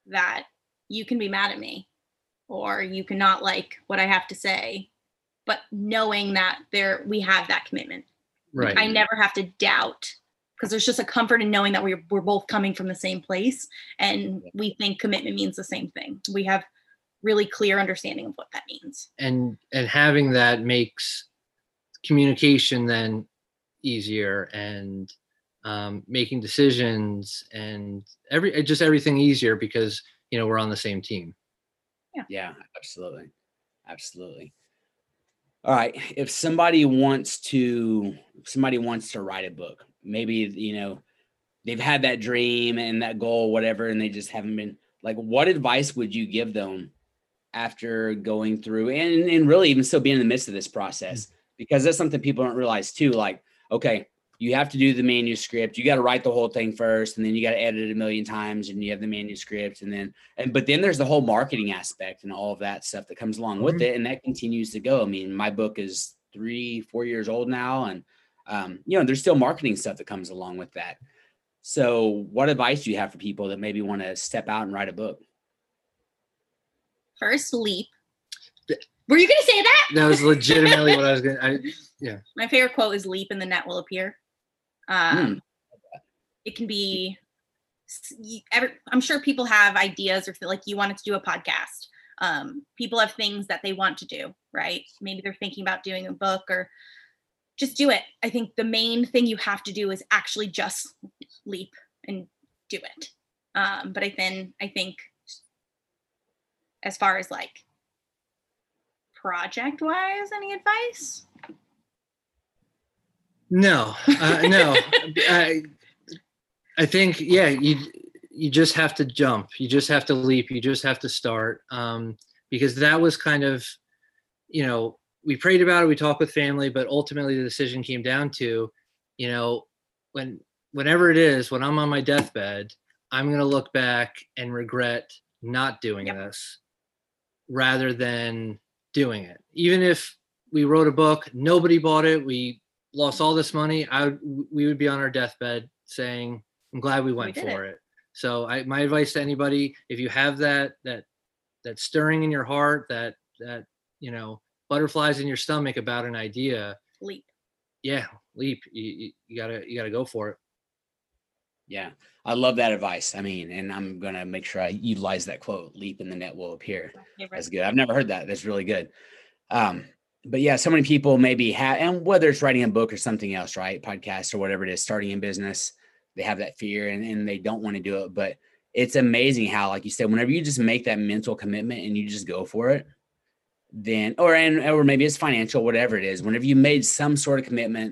that you can be mad at me or you cannot like what I have to say, but knowing that we have that commitment. Right. I never have to doubt, because there's just a comfort in knowing that we're both coming from the same place and we think commitment means the same thing. We have really clear understanding of what that means. And having that makes communication then easier, and making decisions and everything easier because, we're on the same team. Yeah, absolutely. Absolutely. All right. If somebody wants to write a book, maybe, they've had that dream and that goal, whatever, and they just haven't been like, what advice would you give them after going through and really even still being in the midst of this process? Because that's something people don't realize too. Like, okay, you have to do the manuscript. You got to write the whole thing first, and then you got to edit it a million times, and you have the manuscript, but then there's the whole marketing aspect and all of that stuff that comes along with it. And that continues to go. I mean, my book is 3-4 years old now. And, there's still marketing stuff that comes along with that. So what advice do you have for people that maybe want to step out and write a book? First, leap. Were you going to say that? That was legitimately what I was going to, yeah. My favorite quote is leap and the net will appear. It can be, I'm sure people have ideas or feel like you wanted to do a podcast. People have things that they want to do, right? Maybe they're thinking about doing a book, or just do it. I think the main thing you have to do is actually just leap and do it. But I think as far as like project wise, any advice? No. I think, you just have to jump. You just have to leap. You just have to start. Because that was kind of, we prayed about it. We talked with family, but ultimately the decision came down to, whenever it is, when I'm on my deathbed, I'm going to look back and regret not doing this rather than doing it. Even if we wrote a book, nobody bought it, we lost all this money, we would be on our deathbed saying, I'm glad we went for it. So my advice to anybody, if you have that stirring in your heart, that butterflies in your stomach about an idea, leap. Yeah, leap. You gotta go for it. Yeah, I love that advice. I mean, and I'm gonna make sure I utilize that quote: "Leap and the net will appear." That's good. I've never heard that. That's really good. But yeah, so many people maybe have, and whether it's writing a book or something else, right? Podcast or whatever it is, starting in business, they have that fear and they don't want to do it. But it's amazing how, like you said, whenever you just make that mental commitment and you just go for it, then, or maybe it's financial, whatever it is, whenever you made some sort of commitment,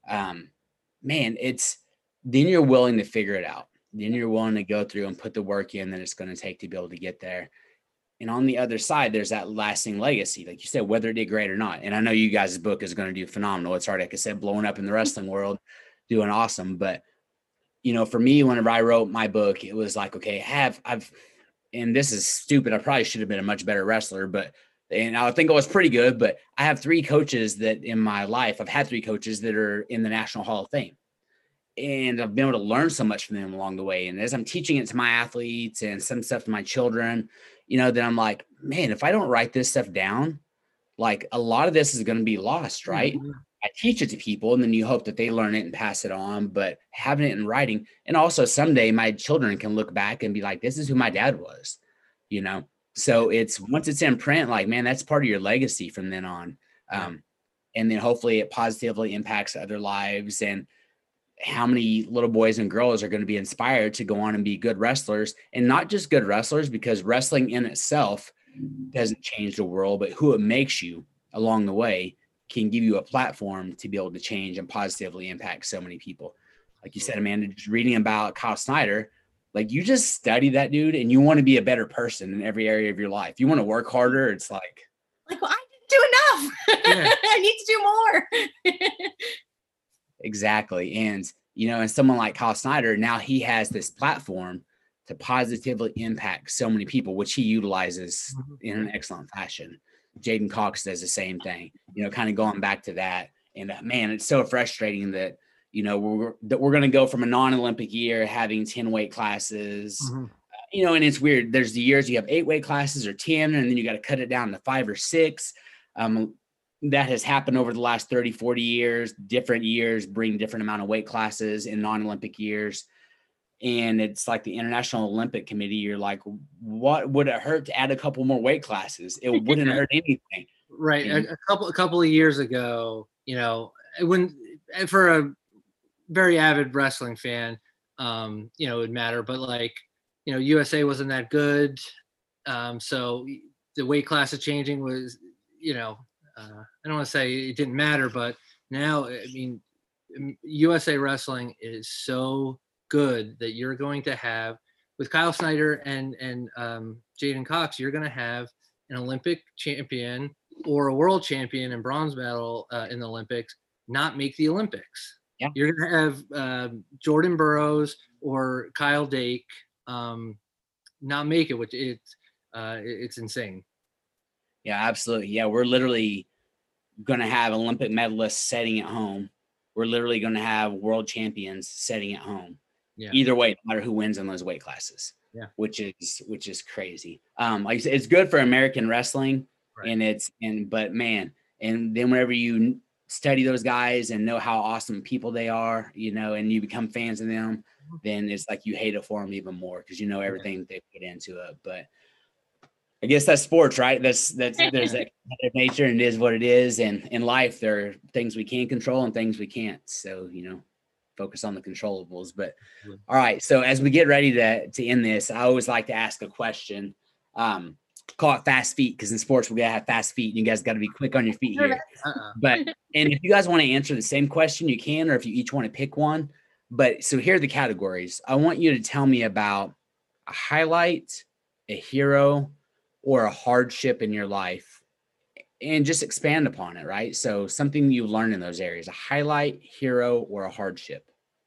then you're willing to figure it out. Then you're willing to go through and put the work in that it's going to take to be able to get there. And on the other side, there's that lasting legacy, like you said, whether it did great or not. And I know you guys' book is going to do phenomenal. It's already, like I said, blowing up in the wrestling world, doing awesome. But, for me, whenever I wrote my book, it was like, okay, and this is stupid, I probably should have been a much better wrestler, and I think I was pretty good, but I have 3 coaches that in my life, I've had 3 coaches that are in the National Hall of Fame. And I've been able to learn so much from them along the way. And as I'm teaching it to my athletes and some stuff to my children, then I'm like, man, if I don't write this stuff down, like a lot of this is going to be lost, right? Mm-hmm. I teach it to people and then you hope that they learn it and pass it on, but having it in writing. And also someday my children can look back and be like, this is who my dad was, So once it's in print, like, man, that's part of your legacy from then on. And then hopefully it positively impacts other lives, and how many little boys and girls are going to be inspired to go on and be good wrestlers, and not just good wrestlers, because wrestling in itself doesn't change the world, but who it makes you along the way can give you a platform to be able to change and positively impact so many people. Like you said, Amanda, just reading about Kyle Snyder, like you just study that dude and you want to be a better person in every area of your life. You want to work harder. It's like, well, I didn't do enough. Yeah. I need to do more. Exactly. And, and someone like Kyle Snyder, now he has this platform to positively impact so many people, which he utilizes in an excellent fashion. Jaden Cox does the same thing, kind of going back to that. And man, it's so frustrating that, we're going to go from a non-Olympic year having 10 weight classes, And it's weird. There's the years you have 8 weight classes or 10, and then you got to cut it down to 5 or 6. That has happened over the last 30, 40 years. Different years bring different amount of weight classes in non-Olympic years. And it's like the International Olympic Committee. You're like, what would it hurt to add a couple more weight classes? It wouldn't hurt anything. Right. A couple of years ago, when for a very avid wrestling fan, it would matter. But USA wasn't that good. So the weight class of changing was, I don't want to say it didn't matter, but now, I mean, USA Wrestling is so good that you're going to have, with Kyle Snyder and Jaden Cox, you're going to have an Olympic champion or a world champion in bronze medal in the Olympics not make the Olympics. Yeah. You're going to have Jordan Burroughs or Kyle Dake not make it, which it's insane. Yeah, absolutely. Yeah, we're literally going to have Olympic medalists setting at home. We're literally going to have world champions setting at home. Yeah. Either way, no matter who wins in those weight classes. Yeah. Which is crazy. Like you said, it's good for American wrestling, right. But man, and then whenever you study those guys and know how awesome people they are, and you become fans of them, then it's like you hate it for them even more because everything they put into it. But I guess that's sports, right? There's that competitive nature, and it is what it is. And in life, there are things we can control and things we can't. So, focus on the controllables. But all right. So as we get ready to end this, I always like to ask a question. Call it fast feet, because in sports, we're going to have fast feet, and you guys got to be quick on your feet here. And if you guys want to answer the same question, you can, or if you each want to pick one. But so here are the categories. I want you to tell me about a highlight, a hero, or a hardship in your life, and just expand upon it, right? So something you learned in those areas, a highlight, hero, or a hardship.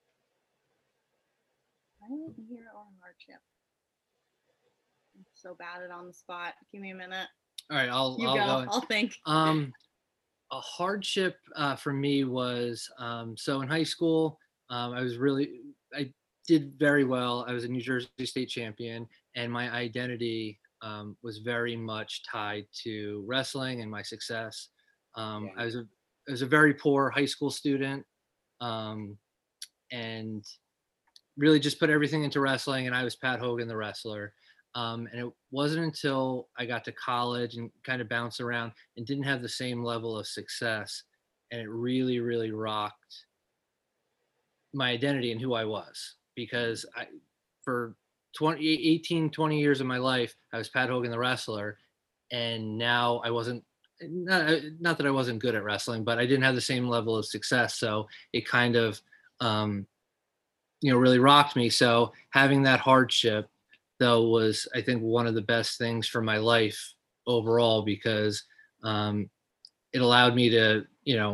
Highlight, hero, or hardship. I'm so bad at on the spot. Give me a minute. All right, I'll go. I'll think. A hardship for me was, so in high school, I did very well. I was a New Jersey state champion, and my identity was very much tied to wrestling and my success. I was a very poor high school student, and really just put everything into wrestling. And I was Pat Hogan, the wrestler. And it wasn't until I got to college and kind of bounced around and didn't have the same level of success, and it really, really rocked my identity and who I was, because for 20 years of my life, I was Pat Hogan, the wrestler. And now I wasn't, not that I wasn't good at wrestling, but I didn't have the same level of success. So it kind of, really rocked me. So having that hardship, though, was, I think, one of the best things for my life overall, because it allowed me to,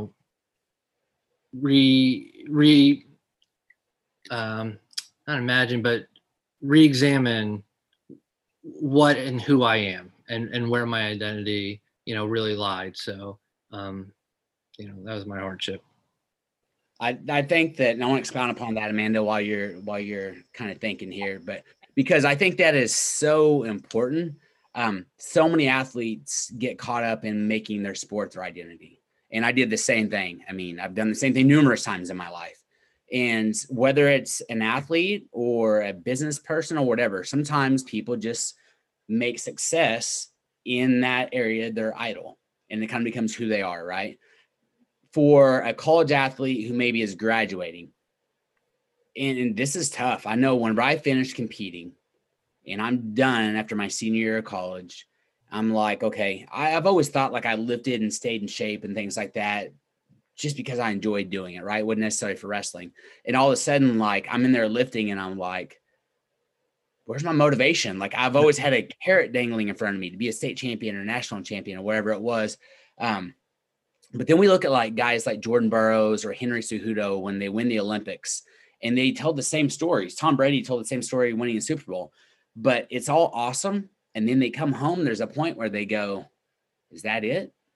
not imagine, but re-examine what and who I am, and where my identity, really lied. So, that was my hardship. I think that, and I want to expound upon that, Amanda, while you're kind of thinking here, but because I think that is so important. So many athletes get caught up in making their sport their identity. And I did the same thing. I mean, I've done the same thing numerous times in my life. And whether it's an athlete or a business person or whatever, sometimes people just make success in that area their idol, and it kind of becomes who they are, right? For a college athlete who maybe is graduating, and this is tough. I know whenever I finish competing and I'm done after my senior year of college, I'm like, okay, I've always thought like I lifted and stayed in shape and things like that just because I enjoyed doing it, right? It wasn't necessary for wrestling. And all of a sudden, like, I'm in there lifting and I'm like, where's my motivation? Like, I've always had a carrot dangling in front of me to be a state champion or national champion or whatever it was. But then we look at like guys like Jordan Burroughs or Henry Cejudo when they win the Olympics, and they tell the same stories. Tom Brady told the same story winning a Super Bowl, but it's all awesome. And then they come home. There's a point where they go, is that it?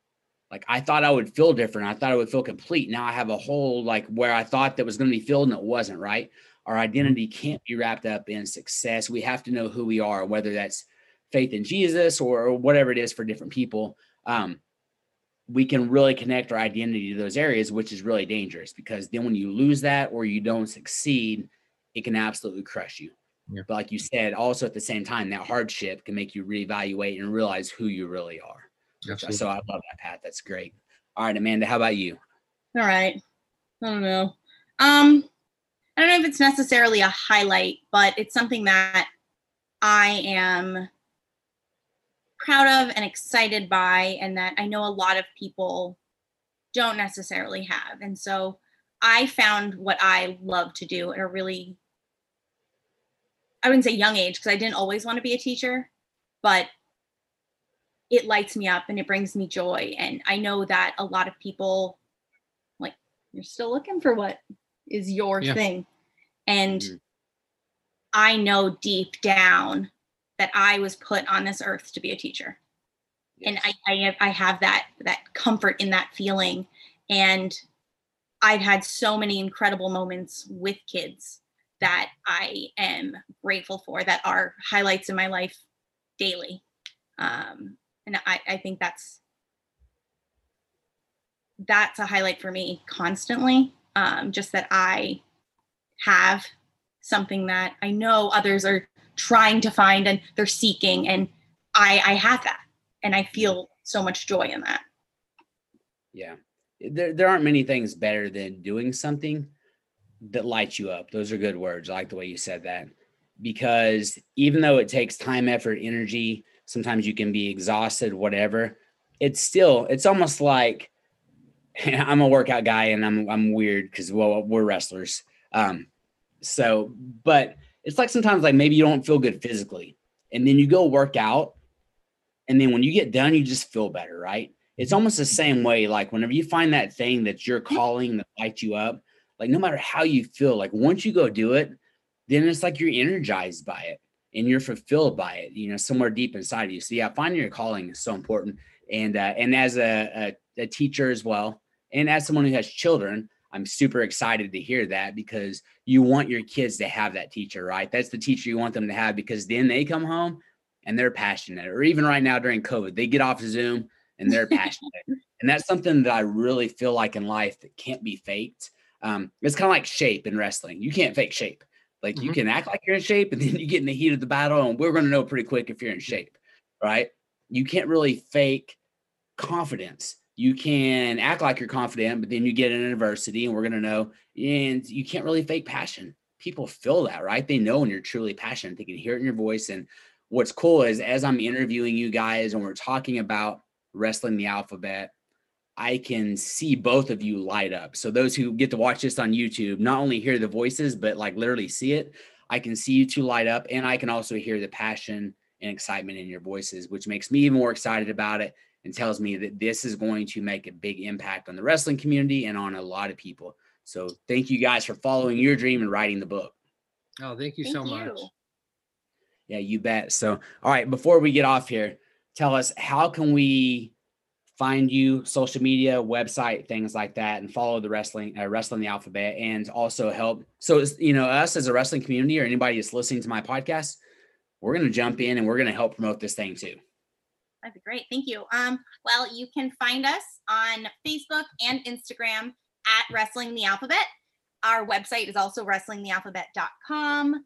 like I thought I would feel different. I thought I would feel complete. Now I have a hole like where I thought that was going to be filled and it wasn't, right? Our identity can't be wrapped up in success. We have to know who we are, whether that's faith in Jesus or whatever it is for different people. We can really connect our identity to those areas, which is really dangerous because then when you lose that or you don't succeed, it can absolutely crush you. Yeah. But like you said, also at the same time, that hardship can make you reevaluate and realize who you really are. So I love that, Pat. That's great. All right, Amanda, how about you? All right. I don't know. I don't know if it's necessarily a highlight, but it's something that I am proud of and excited by, and that I know a lot of people don't necessarily have. And so I found what I love to do at a really, I wouldn't say young age, because I didn't always want to be a teacher, but it lights me up and it brings me joy. And I know that a lot of people, like, you're still looking for what is your thing. And I know deep down that I was put on this earth to be a teacher. Yes. And I have that comfort in that feeling. And I've had so many incredible moments with kids that I am grateful for, that are highlights in my life daily. And I think that's a highlight for me constantly. Just that I have something that I know others are trying to find and they're seeking, and I have that, and I feel so much joy in that. Yeah. There aren't many things better than doing something that lights you up. Those are good words. I like the way you said that, because even though it takes time, effort, energy, sometimes you can be exhausted, whatever. It's almost like, I'm a workout guy and I'm weird because, well, we're wrestlers. But it's like sometimes like maybe you don't feel good physically and then you go work out. And then when you get done, you just feel better, right? It's almost the same way. Like whenever you find that thing that you're calling that lights you up, like no matter how you feel, like once you go do it, then it's like you're energized by it and you're fulfilled by it, somewhere deep inside of you. So yeah, finding your calling is so important. And as a teacher as well, and as someone who has children, I'm super excited to hear that, because you want your kids to have that teacher, right? That's the teacher you want them to have, because then they come home and they're passionate. Or even right now during COVID, they get off Zoom and they're passionate. And that's something that I really feel like in life that can't be faked. It's kind of like shape in wrestling. You can't fake shape. Like you can act like you're in shape and then you get in the heat of the battle and we're going to know pretty quick if you're in shape, right? You can't really fake confidence. You can act like you're confident, but then you get in adversity and we're going to know. And you can't really fake passion. People feel that, right? They know when you're truly passionate. They can hear it in your voice. And what's cool is as I'm interviewing you guys and we're talking about Wrestling the Alphabet, I can see both of you light up. So those who get to watch this on YouTube, not only hear the voices, but like literally see it. I can see you two light up, and I can also hear the passion and excitement in your voices, which makes me even more excited about it and tells me that this is going to make a big impact on the wrestling community and on a lot of people. So thank you guys for following your dream and writing the book. Oh, thank you so much. Yeah, you bet. So, all right, before we get off here, tell us, how can we find you, social media, website, things like that, and follow the Wrestling the Alphabet, and also help. So, us as a wrestling community or anybody that's listening to my podcast, we're going to jump in and we're going to help promote this thing too. That'd be great. Thank you. Well, you can find us on Facebook and Instagram at Wrestling the Alphabet. Our website is also wrestlingthealphabet.com.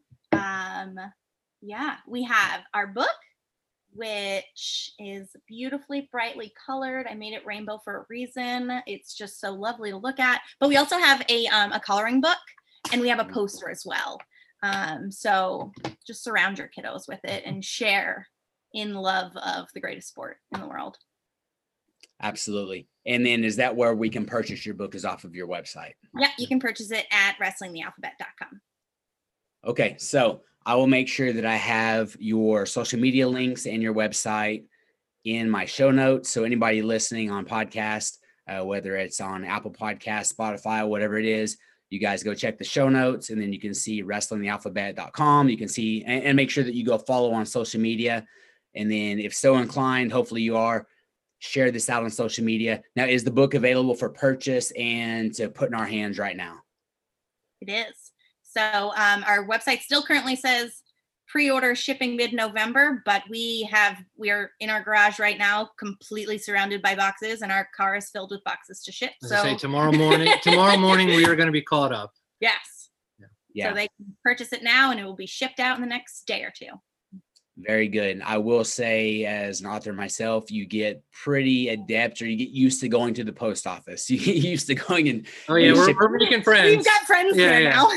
We have our book, which is beautifully brightly colored. I made it rainbow for a reason. It's just so lovely to look at. But we also have a coloring book, and we have a poster as well. So just surround your kiddos with it and share in love of the greatest sport in the world. Absolutely. And then is that where we can purchase your book, is off of your website? Yeah, you can purchase it at wrestlingthealphabet.com. Okay, so I will make sure that I have your social media links and your website in my show notes. So anybody listening on podcast, whether it's on Apple Podcasts, Spotify, whatever it is, you guys go check the show notes, and then you can see wrestlingthealphabet.com. You can see and make sure that you go follow on social media. And then if so inclined, hopefully you are, share this out on social media. Now, is the book available for purchase and to put in our hands right now? It is. So our website still currently says pre-order shipping mid-November, but we are in our garage right now, completely surrounded by boxes, and our car is filled with boxes to ship. As I say, tomorrow morning we are going to be caught up. Yes. Yeah. So they can purchase it now, and it will be shipped out in the next day or two. Very good. I will say, as an author myself, you get pretty adept, or you get used to going to the post office. You get used to going and we're making friends. We've got friends there now.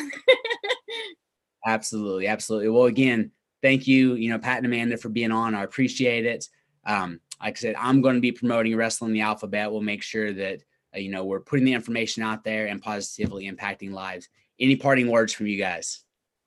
Absolutely. Well, again, thank you, Pat and Amanda, for being on. I appreciate it. Like I said, I'm going to be promoting Wrestling the Alphabet. We'll make sure that we're putting the information out there and positively impacting lives. Any parting words from you guys?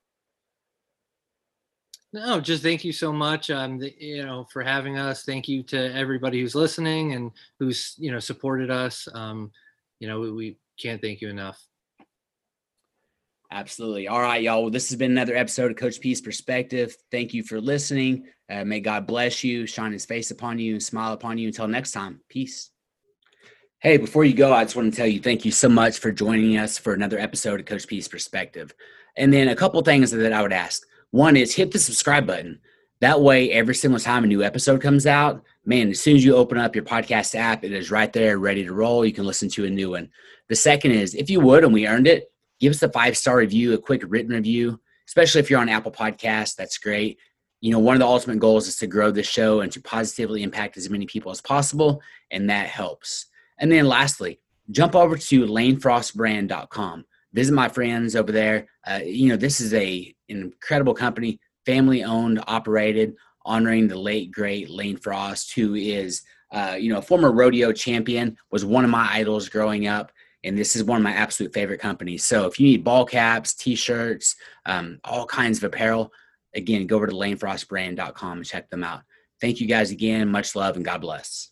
No, just thank you so much, for having us. Thank you to everybody who's listening and who's, supported us. We can't thank you enough. Absolutely. All right, y'all. Well, this has been another episode of Coach P's Perspective. Thank you for listening. May God bless you, shine his face upon you, and smile upon you. Until next time, peace. Hey, before you go, I just want to tell you thank you so much for joining us for another episode of Coach P's Perspective. And then a couple things that I would ask. One is hit the subscribe button. That way, every single time a new episode comes out, man, as soon as you open up your podcast app, it is right there, ready to roll. You can listen to a new one. The second is, if you would, and we earned it, give us a 5-star review, a quick written review, especially if you're on Apple Podcasts. That's great. One of the ultimate goals is to grow the show and to positively impact as many people as possible, and that helps. And then lastly, jump over to lanefrostbrand.com. Visit my friends over there. This is an incredible company, family-owned, operated, honoring the late, great Lane Frost, who is, a former rodeo champion, was one of my idols growing up. And this is one of my absolute favorite companies. So if you need ball caps, T-shirts, all kinds of apparel, again, go over to lanefrostbrand.com and check them out. Thank you guys again. Much love and God bless.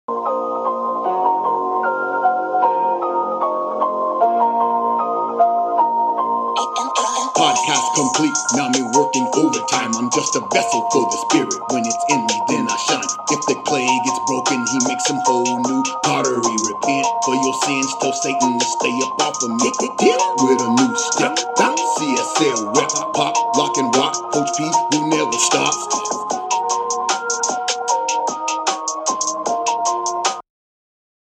Podcast complete, now me working overtime. I'm just a vessel for the spirit. When it's in me, then I shine. If the clay gets broken, he makes some whole new pottery. Repent for your sins, tell Satan to stay up off of me. With a new step, CSL rep, pop, lock and rock. Coach P, who never stops.